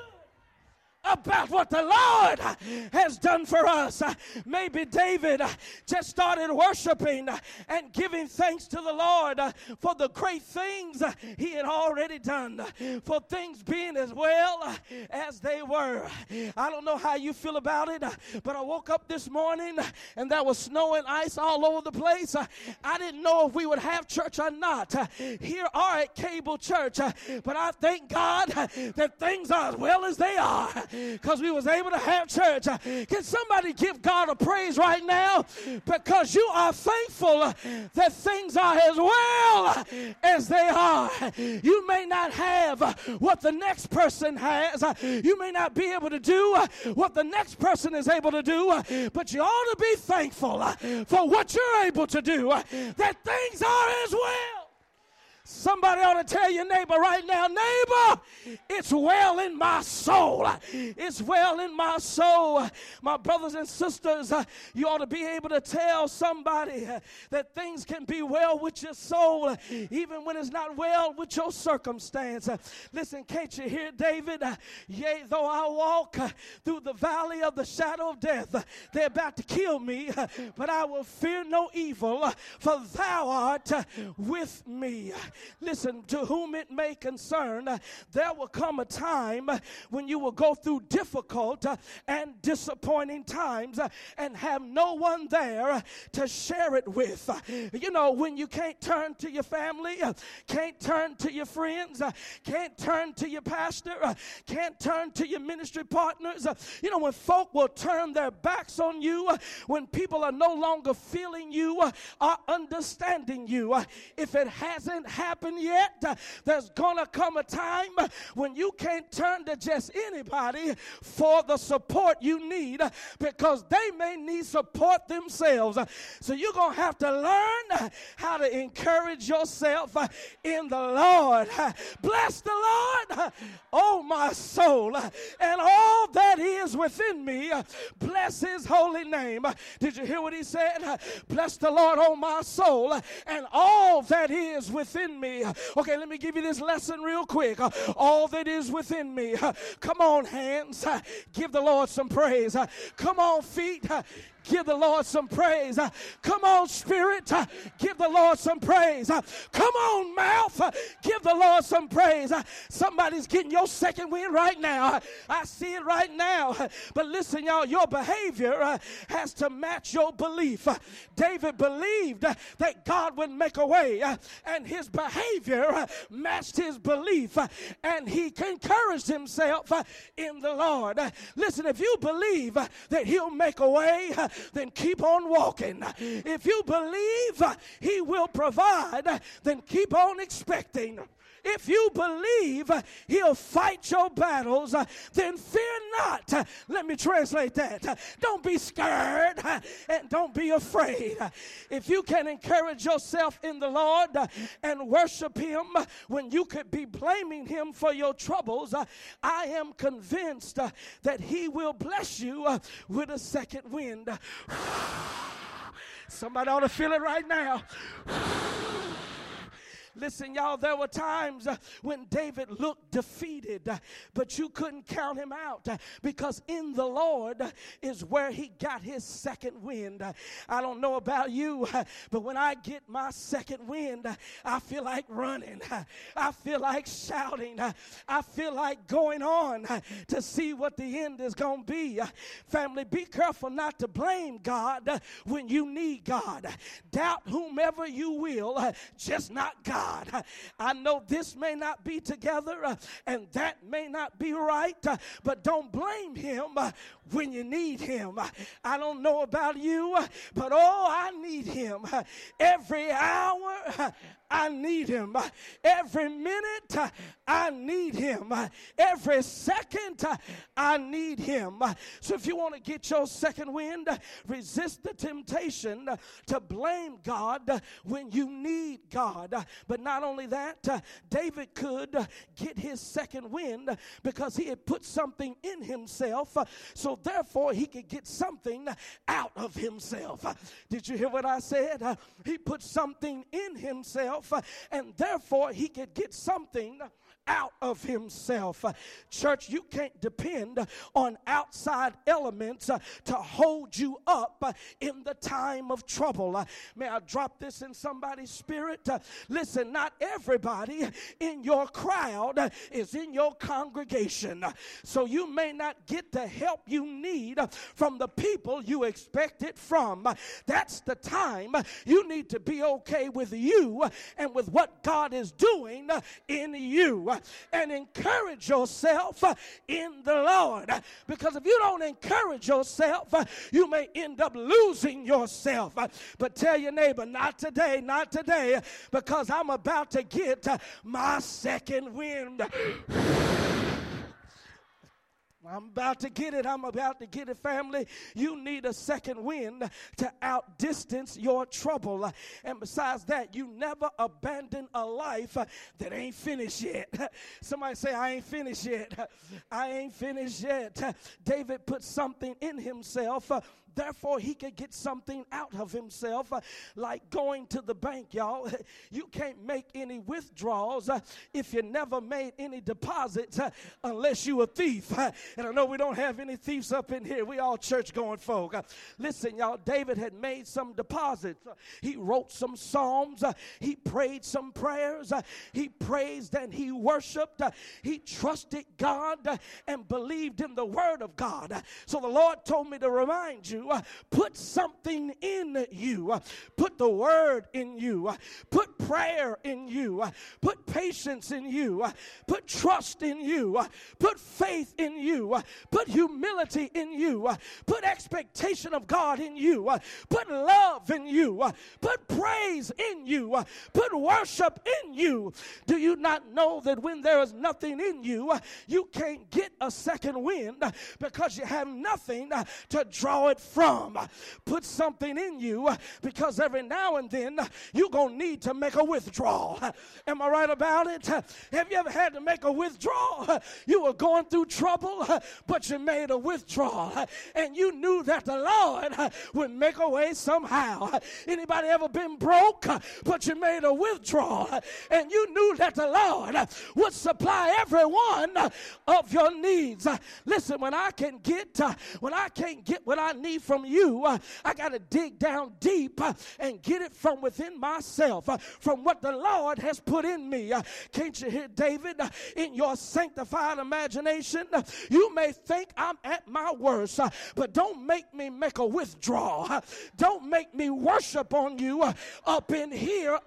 about what the Lord has done for us. Maybe David just started worshiping and giving thanks to the Lord for the great things he had already done, for things being as well as they were. I don't know how you feel about it, but I woke up this morning and there was snow and ice all over the place. I didn't know if we would have church or not here or at Cable Church, but I thank God that things are as well as they are, because we was able to have church. Can somebody give God a praise right now? Because you are thankful that things are as well as they are. You may not have what the next person has. You may not be able to do what the next person is able to do, but you ought to be thankful for what you're able to do, that things are as well. Somebody ought to tell your neighbor right now, neighbor, it's well in my soul. It's well in my soul. My brothers and sisters, you ought to be able to tell somebody that things can be well with your soul, even when it's not well with your circumstance. Listen, can't you hear David? Yea, though I walk through the valley of the shadow of death, they're about to kill me, but I will fear no evil, for thou art with me. Listen, to whom it may concern, there will come a time when you will go through difficult and disappointing times and have no one there to share it with. You know, when you can't turn to your family, can't turn to your friends, can't turn to your pastor, can't turn to your ministry partners. You know, when folk will turn their backs on you, when people are no longer feeling you or understanding you, if it hasn't happened yet, there's gonna come a time when you can't turn to just anybody for the support you need, because they may need support themselves. So you're gonna have to learn how to encourage yourself in the Lord. Bless the Lord, oh my soul, and all that is within me. Bless his holy name. Did you hear what he said? Bless the Lord, oh my soul, and all that is within me. Okay, let me give you this lesson real quick. All that is within me. Come on, hands. Give the Lord some praise. Come on, feet. Give the Lord some praise. Come on, spirit. Give the Lord some praise. Come on, mouth. Give the Lord some praise. Somebody's getting your second wind right now. I see it right now. But listen, y'all, your behavior has to match your belief. David believed that God would make a way, and his behavior matched his belief, and he encouraged himself in the Lord. Listen, if you believe that he'll make a way, then keep on walking. If you believe he will provide, then keep on expecting. If you believe he'll fight your battles, then fear not. Let me translate that. Don't be scared and don't be afraid. If you can encourage yourself in the Lord and worship him when you could be blaming him for your troubles, I am convinced that he will bless you with a second wind. Somebody ought to feel it right now. Listen, y'all, there were times when David looked defeated, but you couldn't count him out, because in the Lord is where he got his second wind. I don't know about you, but when I get my second wind, I feel like running. I feel like shouting. I feel like going on to see what the end is going to be. Family, be careful not to blame God when you need God. Doubt whomever you will, just not God. I know this may not be together and that may not be right, but don't blame him when you need him. I don't know about you, but oh, I need him. Every hour, I need him. Every minute, I need him. Every second, I need him. So if you want to get your second wind, resist the temptation to blame God when you need God. But not only that, David could get his second wind because he had put something in himself, so therefore he could get something out of himself. Did you hear what I said? He put something in himself, and therefore he could get something out of himself. Church, you can't depend on outside elements to hold you up in the time of trouble. May I drop this in somebody's spirit? Listen, not everybody in your crowd is in your congregation. So you may not get the help you need from the people you expect it from. That's the time you need to be okay with you and with what God is doing in you. And encourage yourself in the Lord. Because if you don't encourage yourself, you may end up losing yourself. But tell your neighbor, not today, not today, because I'm about to get my second wind. I'm about to get it. I'm about to get it, family. You need a second wind to outdistance your trouble. And besides that, you never abandon a life that ain't finished yet. Somebody say, I ain't finished yet. I ain't finished yet. David put something in himself. Therefore, he could get something out of himself, like going to the bank, y'all. You can't make any withdrawals if you never made any deposits unless you a thief. And I know we don't have any thieves up in here. We all church-going folk. Listen, y'all, David had made some deposits. He wrote some psalms. He prayed some prayers. He praised and he worshiped. He trusted God and believed in the word of God. So the Lord told me to remind you, put something in you. Put the word in you. Put prayer in you. Put patience in you. Put trust in you. Put faith in you. Put humility in you. Put expectation of God in you. Put love in you. Put praise in you. Put worship in you. Do you not know that when there is nothing in you, you can't get a second wind because you have nothing to draw it from? Put something in you because every now and then you're going to need to make a withdrawal. Am I right about it? Have you ever had to make a withdrawal? You were going through trouble, but you made a withdrawal, and you knew that the Lord would make a way somehow. Anybody ever been broke, but you made a withdrawal, and you knew that the Lord would supply every one of your needs? Listen, when I can't get what I need from you, I got to dig down deep and get it from within myself, from what the Lord has put in me. Can't you hear David? In your sanctified imagination, you may think I'm at my worst, but don't make me make a withdrawal. Don't make me worship on you up in here,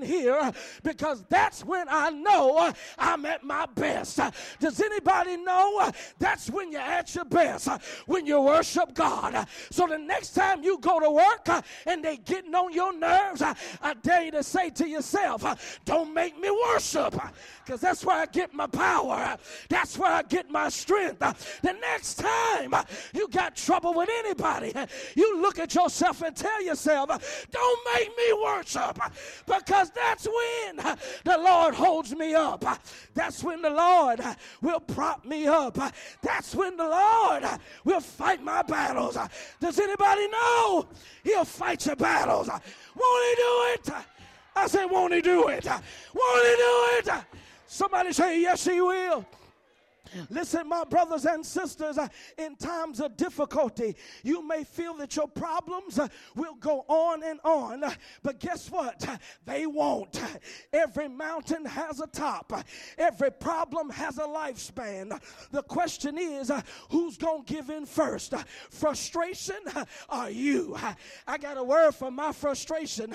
because that's when I know I'm at my best. Does anybody know that's when you're at your best? When you worship God. So the next time you go to work and they getting on your nerves, I dare you to say to yourself, don't make me worship, because that's where I get my power. That's where I get my strength. The next time you got trouble with anybody, you look at yourself and tell yourself, don't make me worship, because that's when the Lord holds me up. That's when the Lord will prop me up. That's when the Lord will fight my battles. Does anybody know he'll fight your battles? Won't he do it? I said, won't he do it? Won't he do it? Somebody say, yes, he will. Listen, my brothers and sisters, in times of difficulty, you may feel that your problems will go on and on, but guess what? They won't. Every mountain has a top. Every problem has a lifespan. The question is, who's going to give in first? Frustration or you? I got a word for my frustration.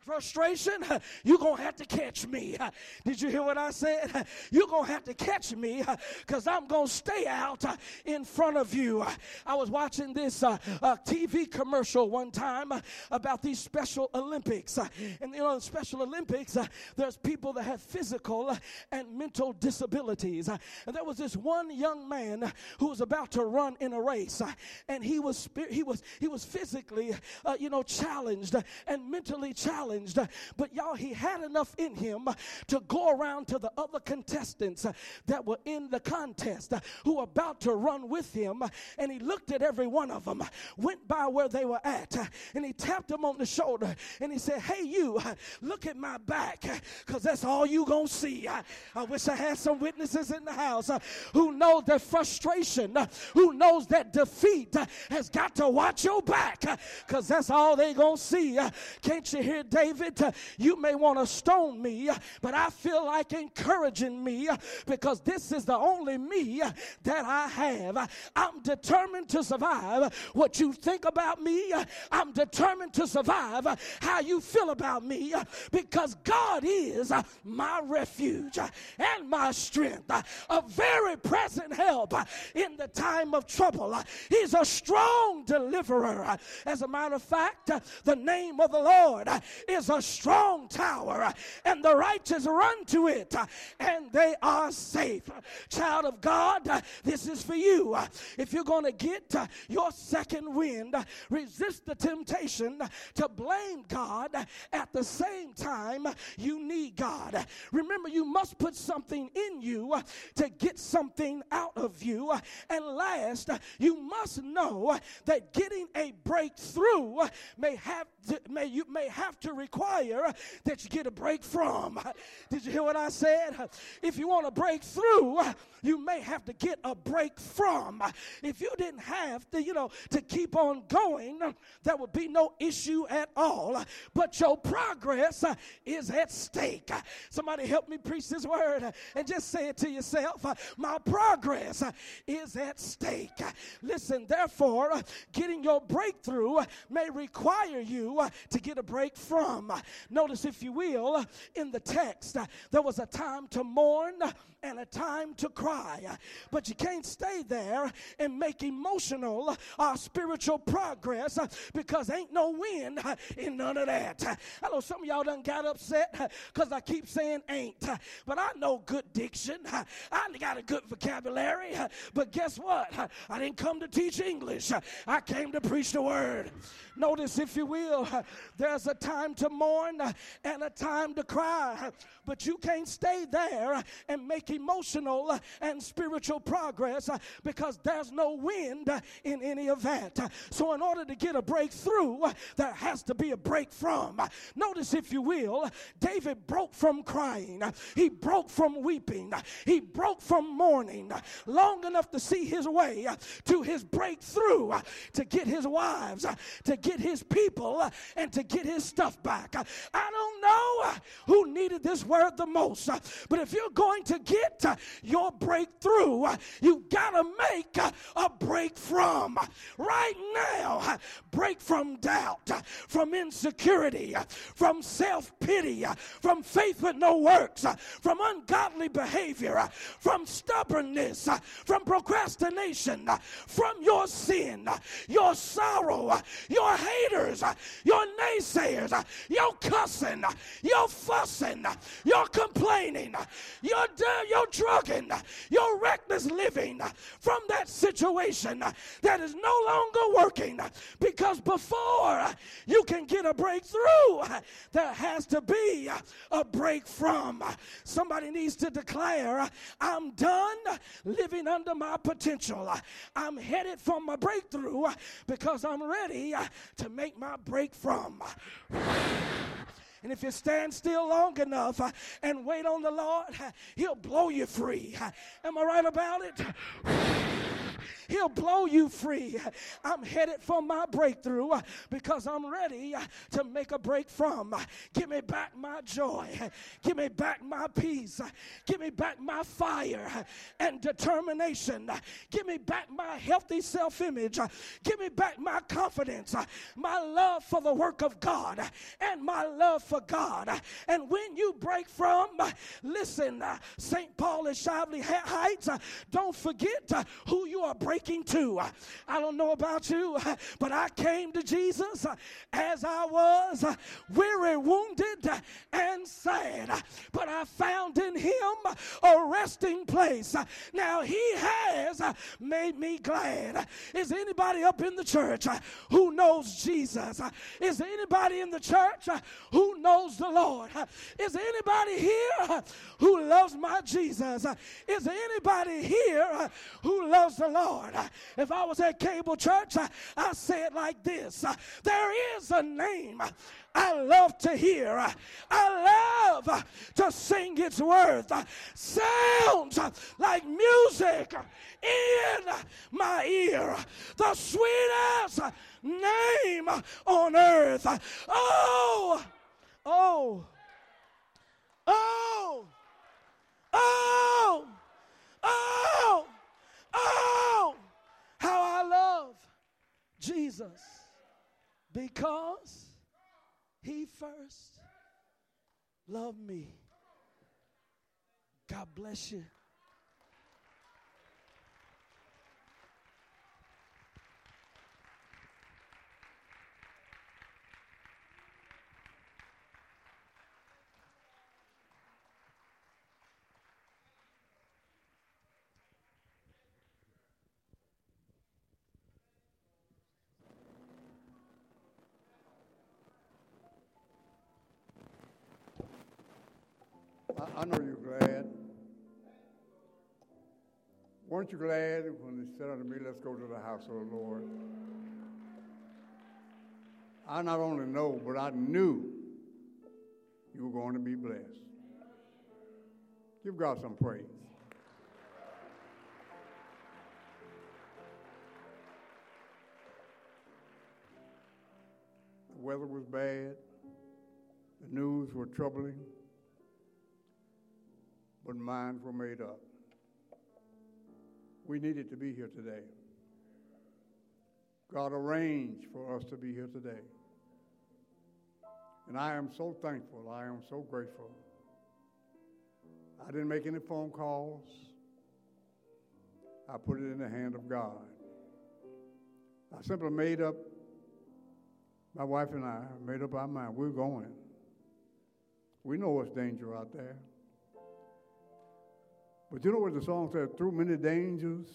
frustration, you're going to have to catch me. Did you hear what I said? You're going to have to catch me because I'm going to stay out in front of you. I was watching this TV commercial one time about these Special Olympics. And you know, in Special Olympics, there's people that have physical and mental disabilities. And there was this one young man who was about to run in a race. And he was physically, challenged and mentally challenged. But y'all, he had enough in him to go around to the other contestants that were in the contest who were about to run with him, and he looked at every one of them, went by where they were at, and he tapped them on the shoulder, and he said, hey, you, look at my back, because that's all you gonna see. I wish I had some witnesses in the house who know that frustration, who knows that defeat has got to watch your back, because that's all they gonna see. Can't you hear David? You may want to stone me, but I feel like encouraging me because this is the only me that I have. I'm determined to survive what you think about me. I'm determined to survive how you feel about me because God is my refuge and my strength, a very present help in the time of trouble. He's a strong deliverer. As a matter of fact, the name of the Lord is a strong tower, and the righteous run to it, and they are safe. Child of God, this is for you. If you're going to get your second wind, resist the temptation to blame God. At the same time, you need God. Remember, you must put something in you to get something out of you. And last, you must know that getting a breakthrough may have to require that you get a break from. Did you hear what I said? If you want to break through, you may have to get a break from. If you didn't have to keep on going, there would be no issue at all. But your progress is at stake. Somebody help me preach this word and just say it to yourself. My progress is at stake. Listen, therefore, getting your breakthrough may require you to get a break from. Notice, if you will, in the text, there was a time to mourn and a time to cry. But you can't stay there and make emotional or spiritual progress because ain't no win in none of that. I know some of y'all done got upset because I keep saying ain't, but I know good diction. I got a good vocabulary, but guess what? I didn't come to teach English. I came to preach the word. Notice, if you will, there's a time to mourn and a time to cry, but you can't stay there and make emotional and spiritual progress because there's no wind in any of that. So in order to get a breakthrough, there has to be a break from. Notice, if you will, David broke from crying. He broke from weeping. He broke from mourning long enough to see his way to his breakthrough, to get his wives, to get his people, and to get his stuff back. I don't know who needed this word the most, but if you're going to get your breakthrough, you gotta make a break from. Right now, break from doubt, from insecurity, from self-pity, from faith with no works, from ungodly behavior, from stubbornness, from procrastination, from your sin, your sorrow, your haters, your naysayers, your cussing, your fussing, your complaining, your drugging, your reckless living, from that situation that is no longer working. Because before you can get a breakthrough, there has to be a break from. Somebody needs to declare, I'm done living under my potential. I'm headed for my breakthrough because I'm ready to make my break from. And if you stand still long enough and wait on the Lord, he'll blow you free. Am I right about it? He'll blow you free. I'm headed for my breakthrough because I'm ready to make a break from. Give me back my joy. Give me back my peace. Give me back my fire and determination. Give me back my healthy self-image. Give me back my confidence, my love for the work of God, and my love for God. And when you break from, listen, St. Paul and Shively Heights, don't forget who you are breaking to. I don't know about you, but I came to Jesus as I was, weary, wounded, and sad. But I found in him a resting place. Now he has made me glad. Is anybody up in the church who knows Jesus? Is anybody in the church who knows the Lord? Is anybody here who loves my Jesus? Is anybody here who loves the Lord? If I was at Cable Church, I say it like this: there is a name I love to hear. I love to sing its worth. Sounds like music in my ear. The sweetest name on earth. Oh, oh, oh, oh, oh, oh, how I love Jesus, because he first loved me. God bless you. I know you're glad. Weren't you glad when they said unto me, let's go to the house of the Lord? I not only know, but I knew you were going to be blessed. Give God some praise. The weather was bad. The news were troubling. But minds were made up. We needed to be here today. God arranged for us to be here today. And I am so thankful. I am so grateful. I didn't make any phone calls. I put it in the hand of God. I simply made up, my wife and I made up our mind. We're going. We know it's danger out there. But you know what the song says? Through many dangers,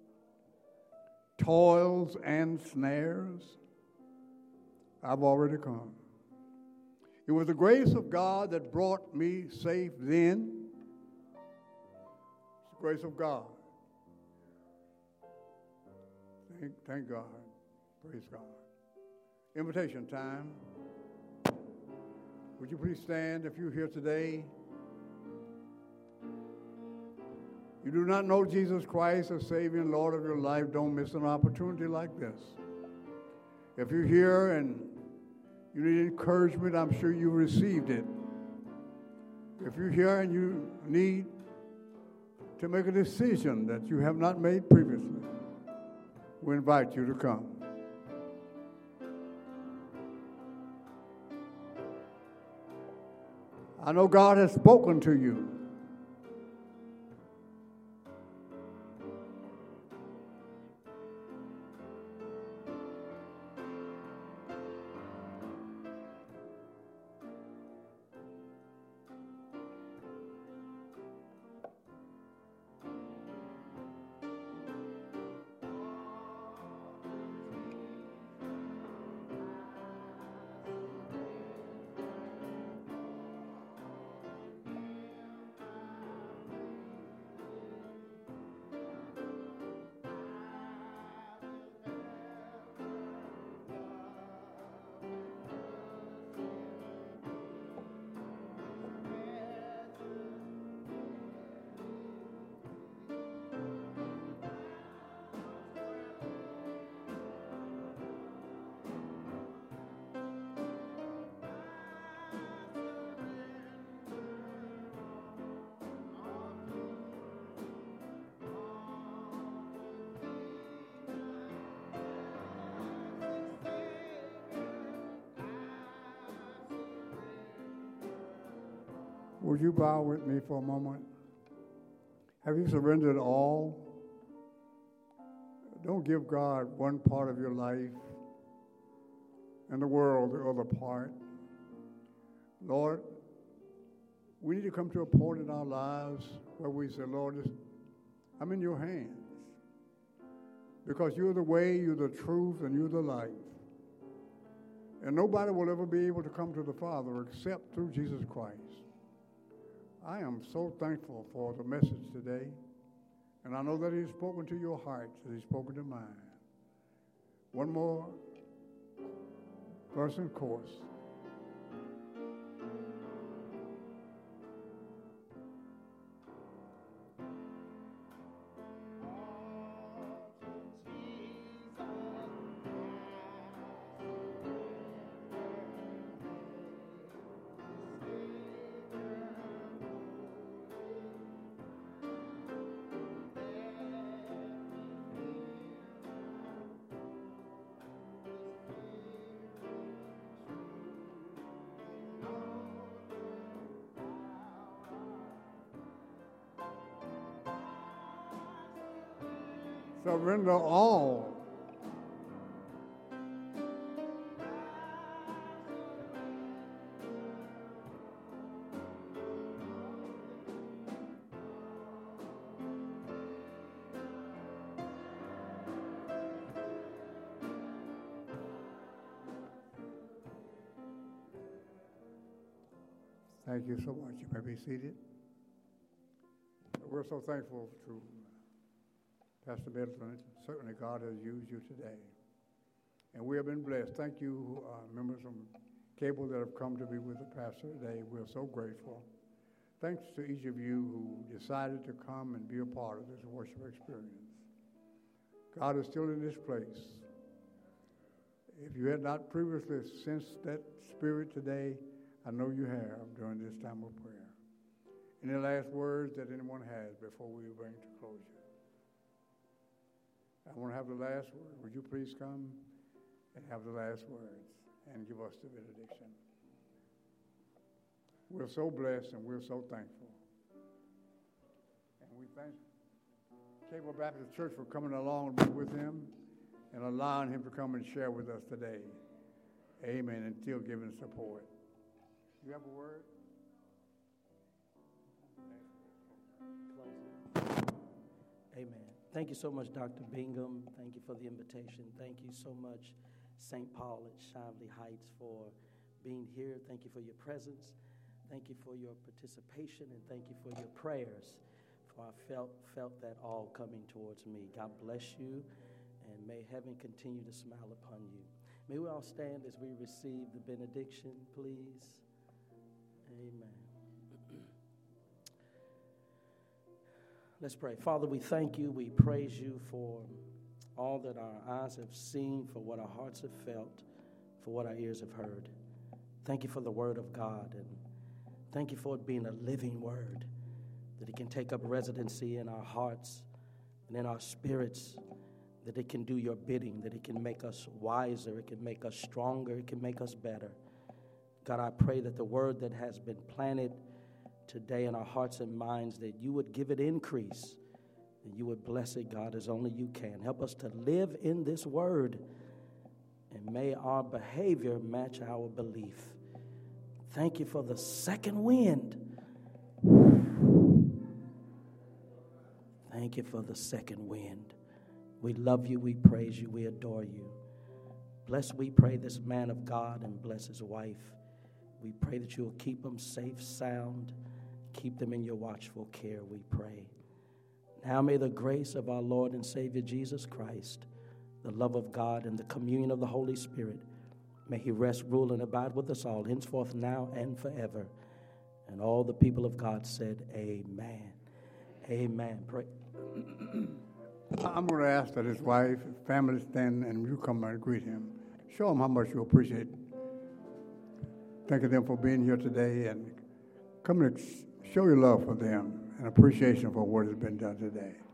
toils, and snares, I've already come. It was the grace of God that brought me safe then. It's the grace of God. Thank God. Praise God. Invitation time. Would you please stand if you're here today? You do not know Jesus Christ as Savior and Lord of your life, don't miss an opportunity like this. If you're here and you need encouragement, I'm sure you received it. If you're here and you need to make a decision that you have not made previously, we invite you to come. I know God has spoken to you. Would you bow with me for a moment? Have you surrendered all? Don't give God one part of your life and the world the other part. Lord, we need to come to a point in our lives where we say, Lord, I'm in your hands. Because you're the way, you're the truth, and you're the life. And nobody will ever be able to come to the Father except through Jesus Christ. I am so thankful for the message today. And I know that he's spoken to your hearts, that he's spoken to mine. One more verse and chorus. Surrender all. Thank you so much. You may be seated. We're so thankful to Pastor Middleton. Certainly God has used you today. And we have been blessed. Thank you, members from Cable that have come to be with the pastor today. We're so grateful. Thanks to each of you who decided to come and be a part of this worship experience. God is still in this place. If you had not previously sensed that spirit today, I know you have during this time of prayer. Any last words that anyone has before we bring to closure? I want to have the last word. Would you please come and have the last words and give us the benediction? We're so blessed and we're so thankful. And we thank Cable Baptist Church for coming along with him and allowing him to come and share with us today. Amen. And still giving support. You have a word? Amen. Thank you so much, Dr. Bingham. Thank you for the invitation. Thank you so much, St. Paul at Shively Heights, for being here. Thank you for your presence. Thank you for your participation, and thank you for your prayers. For I felt that all coming towards me. God bless you, and may heaven continue to smile upon you. May we all stand as we receive the benediction, please. Amen. Let's pray. Father, we thank you. We praise you for all that our eyes have seen, for what our hearts have felt, for what our ears have heard. Thank you for the word of God, and thank you for it being a living word, that it can take up residency in our hearts and in our spirits, that it can do your bidding, that it can make us wiser, it can make us stronger, it can make us better. God, I pray that the word that has been planted today in our hearts and minds, that you would give it increase, that you would bless it, God, as only you can. Help us to live in this word, and may our behavior match our belief. Thank you for the second wind. Thank you for the second wind. We love you, we praise you, we adore you. Bless, we pray, this man of God, and bless his wife. We pray that you will keep them safe, sound. Keep them in your watchful care, we pray. Now may the grace of our Lord and Savior Jesus Christ, the love of God, and the communion of the Holy Spirit, may he rest, rule, and abide with us all, henceforth, now, and forever. And all the people of God said, amen. Amen. Pray. I'm going to ask that his wife, family stand, and you come and greet him. Show him how much you appreciate. Thank them for being here today, and come and show your love for them and appreciation for what has been done today.